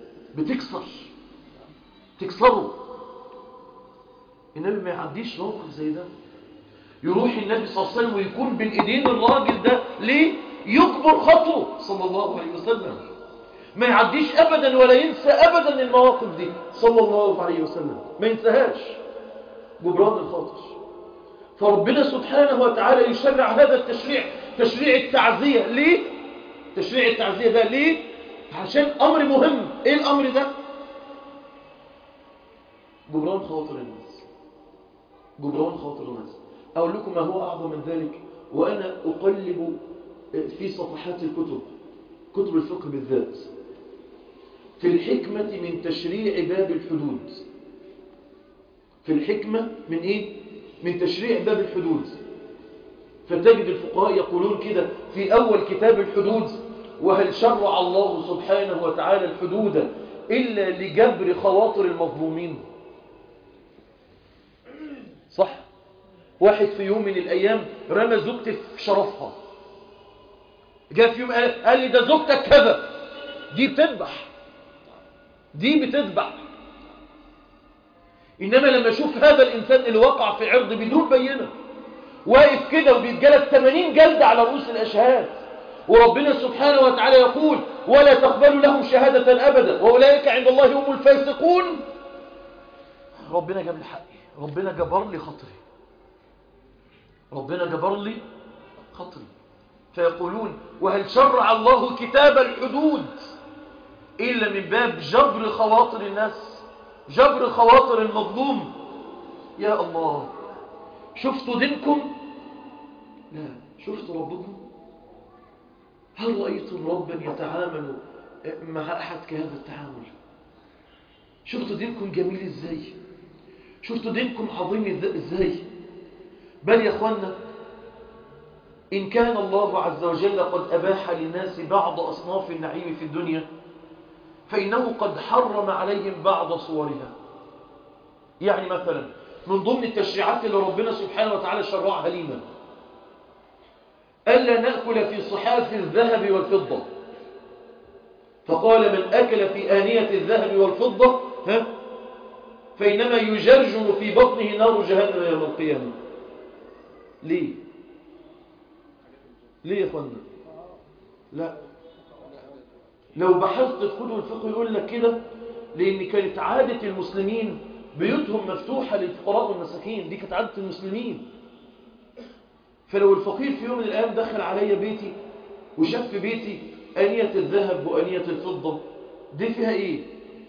تكسره. النبي ما يعديش موقف زي ده. يروح النبي صلى الله عليه وسلم ويكون بين ايدين الراجل ده ليه؟ يكبر خطوه صلى الله عليه وسلم. ما يعديش ابدا ولا ينسى ابدا المواقف دي صلى الله عليه وسلم، ما ينساهاش. جبران الخاطر. فربنا سبحانه وتعالى يشرع هذا التشريع، تشريع التعزية. ليه؟ تشريع التعزية ده ليه؟ عشان أمر مهم. إيه الأمر ده؟ جبران خواطر الناس. جبران خواطر الناس. أقول لكم ما هو أعظم من ذلك. وأنا أقلب في صفحات الكتب، كتب الفقه بالذات، في الحكمة من تشريع باب الحدود. في الحكمة من إيه؟ من تشريع باب الحدود. فتجد الفقهاء يقولون كده في أول كتاب الحدود: وهل شرع الله سبحانه وتعالى الحدود إلا لجبر خواطر المظلومين؟ صح. واحد في يوم من الأيام رمى زوجتي في شرفها، جاء في يوم قال لي ده زوجتك كذا، دي بتذبح، دي بتذبح. إنما لما أشوف هذا الإنسان اللي وقع في عرض بدون بينة واقف كده وبيتجلد 80 جلدة على رؤوس الأشهاد، وربنا سبحانه وتعالى يقول: ولا تقبلوا لهم شهادة أبدا وأولئك عند الله هم الفاسقون. ربنا جاب لي حقي، ربنا جبر لي خطري، ربنا جبر لي خطري. فيقولون: وهل شرع الله كتاب الحدود إلا من باب جبر خواطر الناس، جبر خواطر المظلوم؟ يا الله، شفتوا دينكم؟ لا، شفتوا ربكم؟ هل رأيتم ربا يتعامل مع أحد كهذا التعامل؟ شفتوا دينكم جميل إزاي؟ شفتوا دينكم عظيم إزاي؟ بل يا أخوانا، إن كان الله عز وجل قد أباح للناس بعض أصناف النعيم في الدنيا، فإنه قد حرم عليهم بعض صورها. يعني مثلا من ضمن التشريعات اللي ربنا سبحانه وتعالى شرعها لنا: ألا نأكل في صحاف الذهب والفضة. فقال: من أكل في آنية الذهب والفضة فإنما يجرجر في بطنه نار جهنم يوم القيامة. ليه؟ ليه يا أخوانا؟ لا، لو بحثت في كتب الفقه يقول لك كده لأن كانت عادة المسلمين بيوتهم مفتوحة للفقراء والمساكين. دي كانت عادة المسلمين. فلو الفقير في يوم من الأيام دخل علي بيتي وشاف في بيتي آنية الذهب وآنية الفضة، دي فيها إيه؟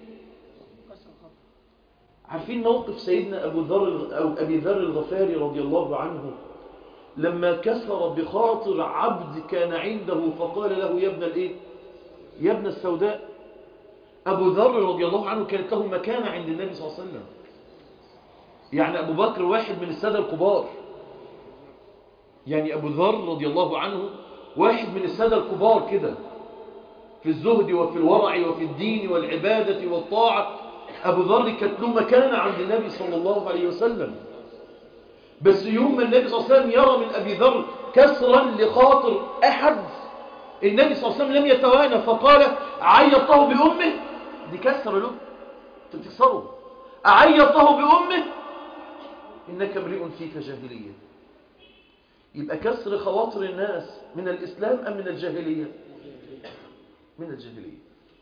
عارفين موقف سيدنا أبي ذر الغفاري رضي الله عنه لما كسر بخاطر عبد كان عنده فقال له: يا ابن الإيه؟ يا ابن السوداء. أبو ذر رضي الله عنه كانت له مكانة عند النبي صلى الله عليه وسلم. يعني أبو بكر واحد من السادة الكبار، يعني أبو ذر رضي الله عنه واحد من السادة الكبار كده في الزهد وفي الورع وفي الدين والعبادة والطاعة. أبو ذر كانت له مكانة عند النبي صلى الله عليه وسلم. بس يوم ما النبي صلى الله عليه وسلم يرى من أبي ذر كسرا لخاطر أحد، النبي صلى الله عليه وسلم لم يتوانى فقال: أعيطه بأمه؟ دي كسر له، أنت بتكسره. أعيطه بأمه؟ إنك امرئ فيك جاهلية. يبقى كسر خواطر الناس من الإسلام أم من الجاهلية؟ من الجاهلية.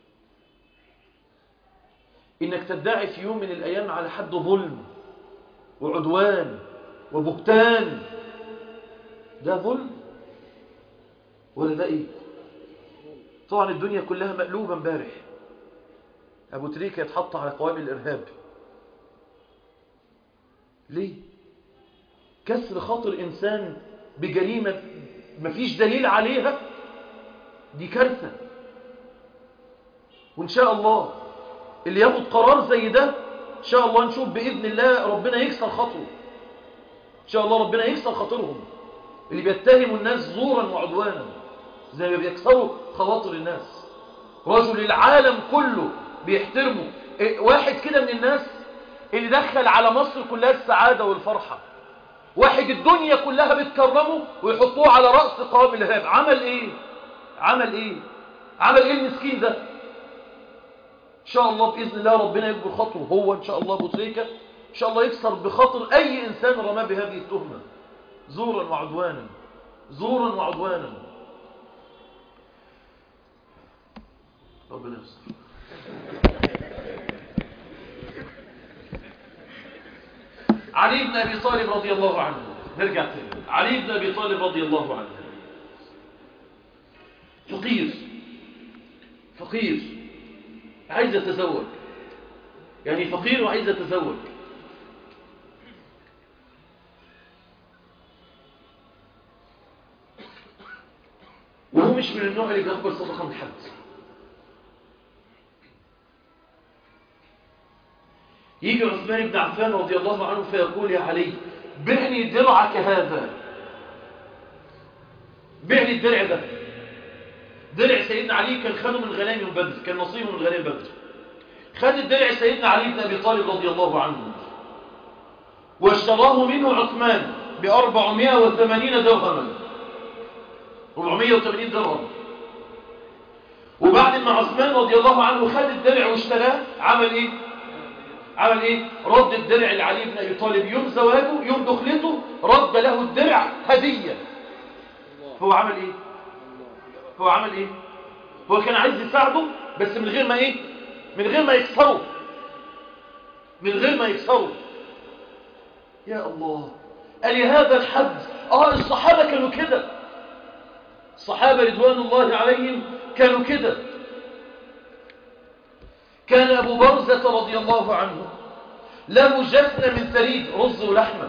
إنك تدعي في يوم من الأيام على حد ظلم وعدوان وبهتان، ده ظلم ولا ده إيه؟ طبعا الدنيا كلها مقلوبة امبارح. أبو تريكة يتحط على قوائم الإرهاب. ليه؟ كسر خاطر إنسان بجريمة مفيش دليل عليها، دي كارثة. وإن شاء الله اللي ياخد قرار زي ده إن شاء الله نشوف بإذن الله ربنا يكسر خاطره. إن شاء الله ربنا يكسر خاطرهم اللي بيتهموا الناس زورا وعدوانا زي ما بيكسروا خواطر الناس. رجل العالم كله بيحترمه، واحد كده من الناس اللي دخل على مصر كلها السعادة والفرحة، واحد الدنيا كلها بتكرمه ويحطوه على رأس قوام الإرهاب. عمل ايه؟ عمل ايه؟ عمل ايه المسكين ده؟ ان شاء الله بإذن الله ربنا يكبر خاطره هو ان شاء الله أبو تريكة، ان شاء الله يكسر بخاطر اي انسان رماه بهذه التهمة زورا وعدوانا، زورا وعدوانا. ربنا يستر. علي بن أبي طالب رضي الله عنه، نرجع تاني. علي بن أبي طالب رضي الله عنه فقير فقير عايز يتزوج، يعني فقير وعايز يتزوج، وهو مش من النوع اللي بيقبل صدقة من حد. يجي عثمان بن عفان رضي الله عنه فيقول: يا علي بعني درعك هذا، بعني الدرع ده. درع سيدنا علي كان خده من غنائم بدر، كان نصيبه من غنائم بدر. خد الدرع سيدنا علي بن أبي طالب رضي الله عنه واشتراه منه عثمان ب480 درهما، 480 درهم. وبعد ما عثمان رضي الله عنه خد الدرع واشتراه عمل ايه؟ عمل ايه؟ رد الدرع لعلي بن أبي طالب يوم زواجه، يوم دخلته، رد له الدرع هدية. هو عمل ايه؟ هو عمل ايه؟ هو كان عايز يساعده بس من غير ما ايه؟ من غير ما يكسره، من غير ما يكسره. يا الله، قال هذا الحد. الصحابة كانوا كده، الصحابة رضوان الله عليهم كانوا كده. كان أبو برزة رضي الله عنه له جفنة من ثريد، رز ولحمة،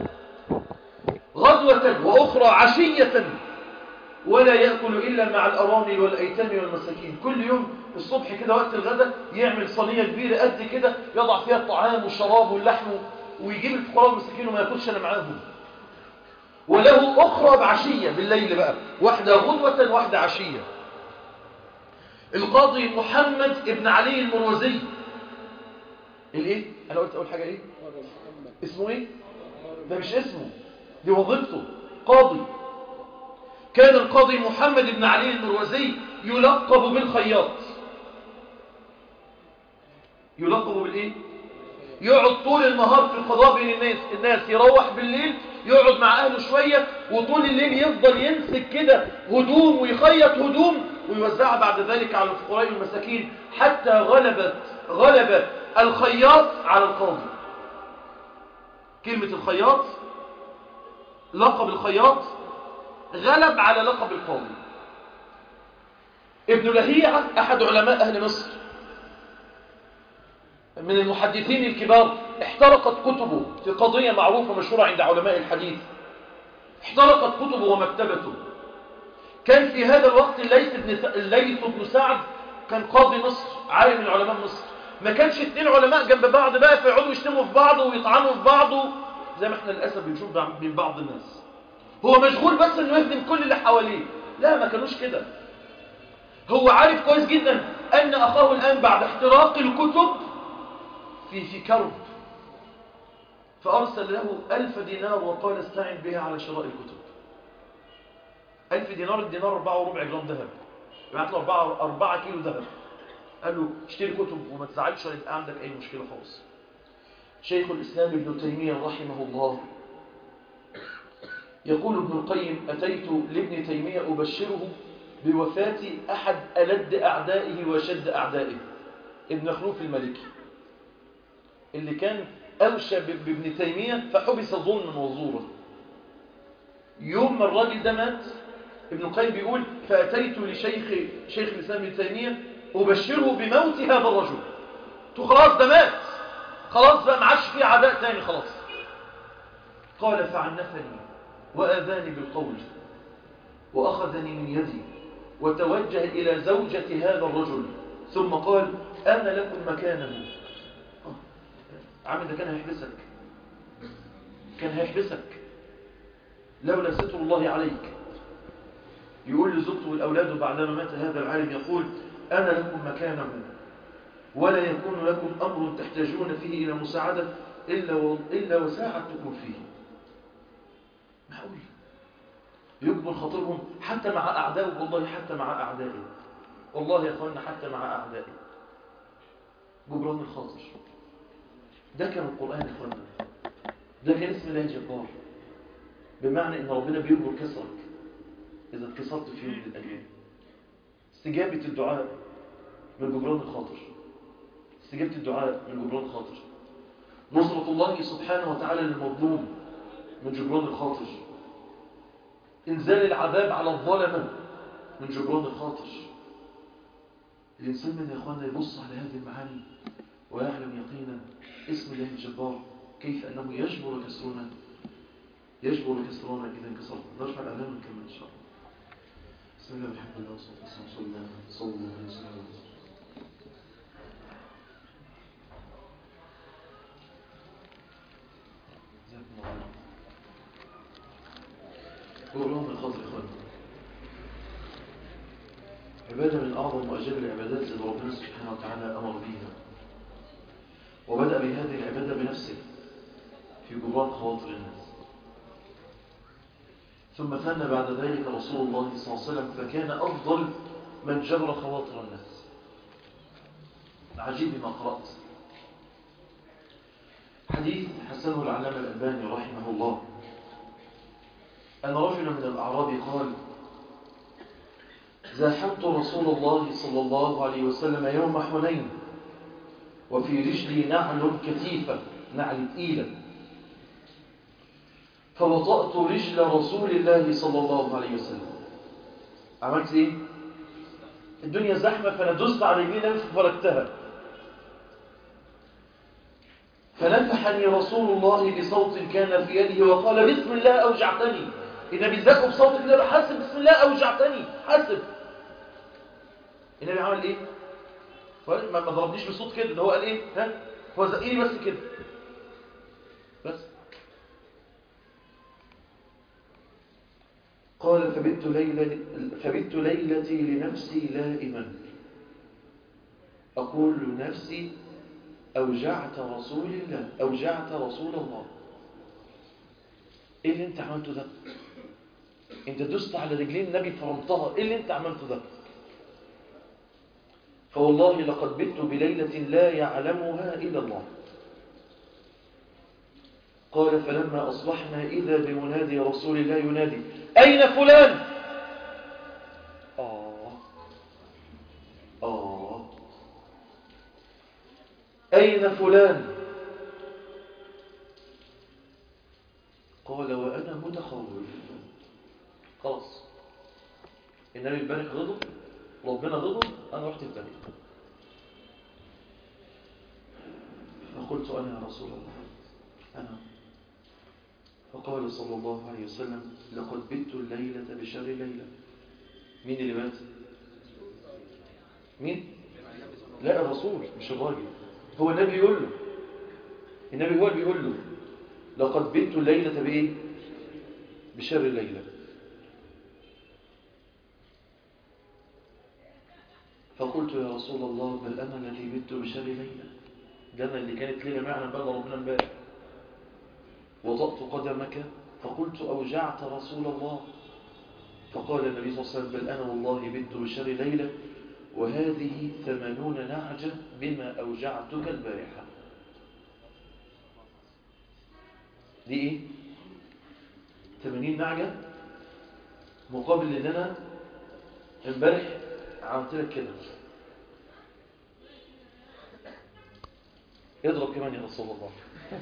غدوة وأخرى عشية، ولا يأكل إلا مع الأرامل والأيتام والمساكين. كل يوم الصبح كده وقت الغداء يعمل صينية كبيرة قد كده يضع فيها الطعام والشراب واللحم، ويجيب الفقراء والمساكين وما يأكلش أنا معاهم. وله أخرى بعشية بالليل بقى، واحدة غدوة واحدة عشية. القاضي محمد ابن علي المروزي، الايه؟ انا قلت اول حاجة ايه؟ اسمه ايه؟ ده مش اسمه، دي وظيفته، قاضي. كان القاضي محمد بن علي المروزي يلقب بالخياط. يلقب بالايه؟ يقعد طول النهار في القضاء بين الناس، يروح بالليل يقعد مع اهله شوية، وطول الليل يفضل يمسك كده هدوم ويخيط هدوم ويوزعها بعد ذلك على الفقراء والمساكين، حتى غلب الخياط على القاضي. كلمة الخياط، لقب الخياط غلب على لقب القاضي. ابن لهيعة أحد علماء أهل مصر من المحدثين الكبار، احترقت كتبه في قضية معروفة مشهورة عند علماء الحديث، احترقت كتبه ومكتبته. كان في هذا الوقت الليث بن سعد كان قاضي مصر، عالم من علماء مصر. ما كانش اتنين علماء جنب بعض بقى فيقعدوا يشتموا في بعض ويطعنوا في بعض زي ما احنا للأسف بنشوف من بعض الناس. هو مشغول بس انه يخدم كل اللي حواليه. لا، ما كانوش كده. هو عارف كويس جدا ان اخاه الان بعد احتراق الكتب في كرب، فارسل له 1000 دينار وقال استعن بها على شراء الكتب. 1000 دينار، الدينار 4.25 جرام ذهب، يبعت له 4 كيلو ذهب. قال له اشتري كتب وما تزعلش ولا يبقى عندك اي مشكله خالص. شيخ الاسلام ابن تيميه رحمه الله يقول ابن القيم: أتيت لابن تيمية أبشره بوفاة أحد ألد أعدائه وشد أعدائه، ابن خلوف الملكي، اللي كان أوشى بابن تيمية فحبس ظلما وزورا. يوم ما الراجل ده مات، ابن القيم بيقول: فأتيت شيخ الإسلام ابن تيمية أبشره بموت هذا الرجل. خلاص ده مات، خلاص بقى ما عادش فيه عداء تاني خلاص. قال: فعنفني وآذاني بالقول وأخذني من يدي وتوجه إلى زوجة هذا الرجل ثم قال: أنا لكم مكانه. عم ده كان هيحبسك لولا ستر الله عليك. يقول لزوجته والأولاد بعدما مات هذا العالم، يقول: أنا لكم مكانه ولا يكون لكم أمر تحتاجون فيه إلى مساعدة إلا وساعدتكم فيه. معقول يكبر خطيبهم حتى مع أعدائه؟ والله حتى مع أعدائه، والله يا أخوانا حتى مع أعدائه. جبران الخاطر ده كان القرآن يا أخوانا، ده كان اسم الله جبار، بمعنى إن ربنا بيجبر كسرك إذا اتكسرت في يوم من الأيام. استجابة الدعاء من جبران الخاطر، استجابة الدعاء من جبران الخاطر. نصرة الله سبحانه وتعالى للمظلوم من جبران الخاطر. إنزال العذاب على الظلمة من جبران الخاطر. الإنسان من يا إخوانا يبص على هذه المعاني ويعلم يقينا اسم الله الجبار كيف أنه يجبر كسرنا إذا انكسرنا. نرفع الأذان ونكمل إن شاء الله. بسم الله والحمد لله والصلاة والسلام صلى الله عليه وسلم. قولوا من خاطر إخواني، عبادة من أعظم وأجل العبادات اللي ربنا سبحانه وتعالى أمر بها، وبدأ بهذه العبادة بنفسه في جبران خواطر الناس، ثم ثنى بعد ذلك رسول الله صلى الله عليه وسلم فكان أفضل من جبر خواطر الناس. عجيب ما قرأت حديث حسنه العلامة الألباني رحمه الله أن رجلا من الأعراب قال: زاحمت رسول الله صلى الله عليه وسلم يوم حنين وفي رجلي نعل كثيفة، نعل ثقيلة، فوطأت رجل رسول الله صلى الله عليه وسلم. عملت ايه؟ الدنيا زحمة فأنا دست على يميني ففركتها، فنفحني رسول الله بصوت كان في يده وقال: بسم الله أوجعتني. النبي زكوا بصوت كده: حسب، بسم الله أوجعتني، حسب. النبي عمل ايه؟ ما ضربنيش بصوت كده، ده هو قال ايه؟ هو زقيني بس كده بس. قال: فبت ليلتي لنفسي لائما أقول لنفسي: أوجعت رسول الله. إيه اللي أنت عملته ده؟ أنت دست على رجلين النبي فرمتها، إيه اللي أنت عملته ده؟ فوالله لقد بت بليلة لا يعلمها إلا الله. قال: فلما أصبحنا إذا بمنادي رسول الله ينادي: أين فلان؟ أين فلان؟ قال: وأنا متخوف. خلاص، النبي البارك غضب، ربنا غضب، أنا رحت البارك. فقلت: أنا يا رسول الله، أنا. فقال صلى الله عليه وسلم: لقد بت الليلة بشر ليلة. مين اللي مات؟ مين؟ لا، الرسول مش الراجل. هو النبي يقول له، النبي هو اللي بيقول له: لقد بت الليلة بإيه؟ بشر الليلة. فقلت: يا رسول الله، بل أنا الذي بت بشر ليلة، ده أنا اللي كانت ليلة معنا بلغ ربنا امبارح. وطأت قدمك فقلت: أوجعت رسول الله. فقال النبي صلى الله عليه وسلم: بل أنا والله بت بشر ليلة، وهذه 80 نعجة بما أوجعتك البارحة. دي إيه؟ 80 نعجة مقابل إن أنا امبارح عملت لك كده. اضرب كمان يا رسول الله.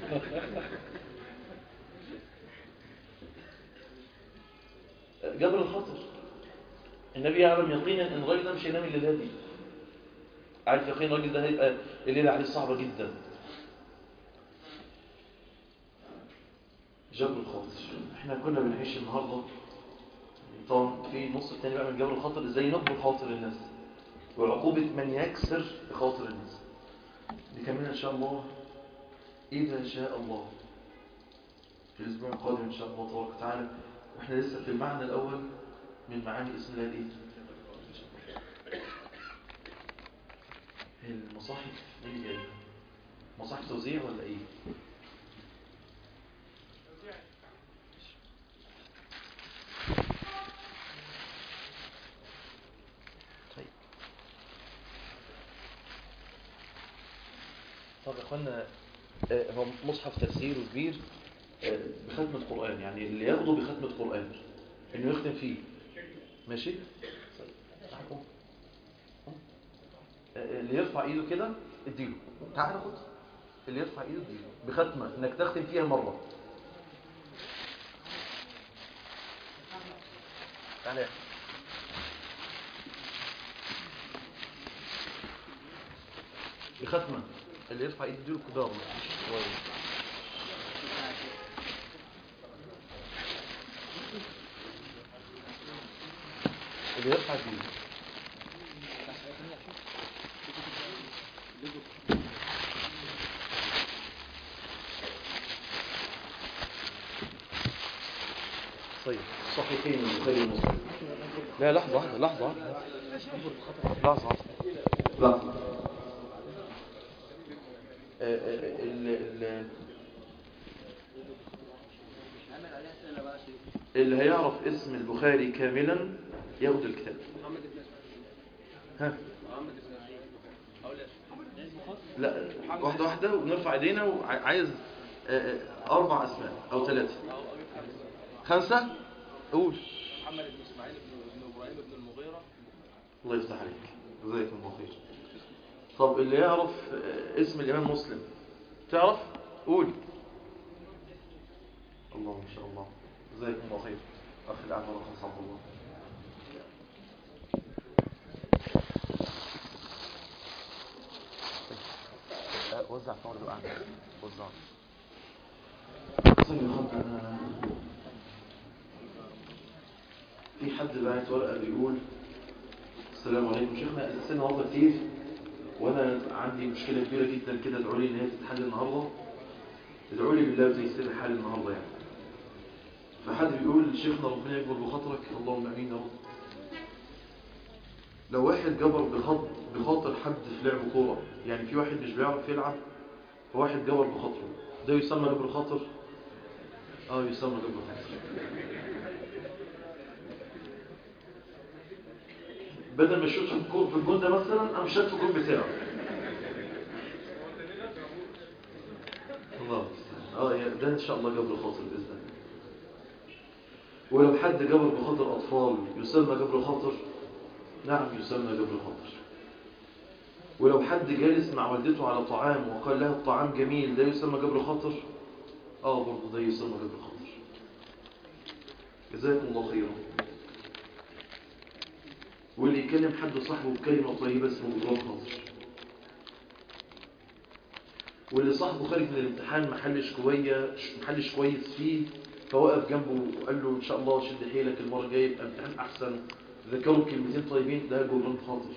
جبر الخطر. النبي يعلم يقينا ان الراجل ده مش هينام الليله دي. عارف يقين الراجل ده هيبقى الليله عليه صعبه جدا. جبر الخاطر. احنا كنا بنعيش النهارده طبعا في النص الثاني بقى من جبر الخاطر، ازاي نجبر خاطر الناس وعقوبه من يكسر بخاطر الناس. نكملها ان شاء الله اذا شاء الله في الاسبوع القادم ان شاء الله تبارك وتعالى. واحنا لسه في المعنى الاول من معاني اسم الله دي. المصاحف دي جايه مصاحف توزيع ولا ايه؟ طب يا اخوانا، هو مصحف تفسير كبير بختمة قرآن، يعني اللي ياخده بختمة قرآن انه يختم فيه. ماشي؟ اللي يرفع ايده كده اديله، تعال خد. اللي يرفع ايده اديله بختمة انك تختم فيها مرة. تعال. بختمة. اللي يرفع ايده يديله كبار. اللي يرفع ايده. طيب صحيحين البخاري ومسلم. لا لحظة واحدة لحظة اللي هيعرف اسم البخاري كاملا ياخد الكتاب. ها لا واحدة واحدة ونرفع ايدينا. وعايز 4 أسماء أو 3 5. قول. محمد بن اسماعيل بن ابراهيم بن المغيرة. الله يفتح عليك جزاكم الله خير. طب اللي يعرف اسم الإمام مسلم تعرف؟ قول. الله ما شاء الله جزاكم الله خير. أخي الأعمى رقم صعب الله. وزع فور الأعمى وزع. في حد بعت ورقة بيقول السلام عليكم شيخنا، أساسا النهارده كتير وأنا عندي مشكلة كبيرة جدا كده، ادعوا لي إن هي تتحل النهارده. ادعوا لي بالله تيسير الحال النهارده يعني. فحد بيقول شيخنا ربنا يكبر بخاطرك. اللهم امين يا رب. لو واحد جبر بخاطر حد في لعب كوره، يعني في واحد مش بيعرف يلعب فواحد جبر بخاطره، ده يسمى جبر خاطر؟ يسمى جبر خاطر. بدل ما يشوط في الجون ده مثلا انا مش شايف في الجون بتاعه. الله ده ان شاء الله جبر خاطر باذن الله. ولو حد جبر بخاطر اطفال يسمى جبر خاطر؟ نعم يسمى جبر خاطر. ولو حد جالس مع والدته على طعام وقال لها الطعام جميل، ده يسمى جبر خاطر؟ برضه ده يسمى جبر خاطر. جزاكم الله خيرا. واللي يكلم حد صاحبه بكلمة طيبة اسمه جبر خاطر. واللي صاحبه خارج من الامتحان محلش كويس فيه فوقف جنبه وقال له ان شاء الله شد حيلك المرة الجاية يبقى امتحان احسن، ذكروا كلمتين طيبين، ده جبر خاطر.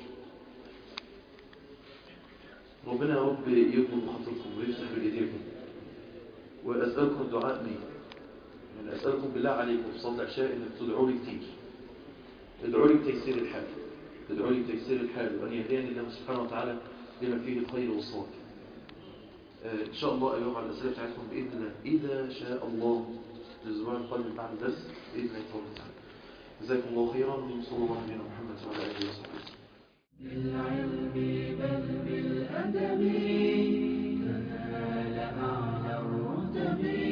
ربنا يا رب يكبر بخاطركم ويفتح بجديركم. وأسألكم الدعاء لي، يعني أسألكم بالله عليكم في صلاة العشاء إنك تدعوا لي كتير. ادعوا لي بتيسير الحال، ادعوا لي بتيسير الحال وأن يهديني الله سبحانه وتعالى لما فيه الخير والصواب. إن شاء الله أيوم على الأسئلة بتاعتكم بإذن الله إذا شاء الله الأسبوع القادم بعد الدرس بإذن الله تعالى. جزاكم الله خيرا. صلى الله على محمد وعلى آله وصحبه وسلم. بالعلم بل بالأدب تنال أعلى الرتب.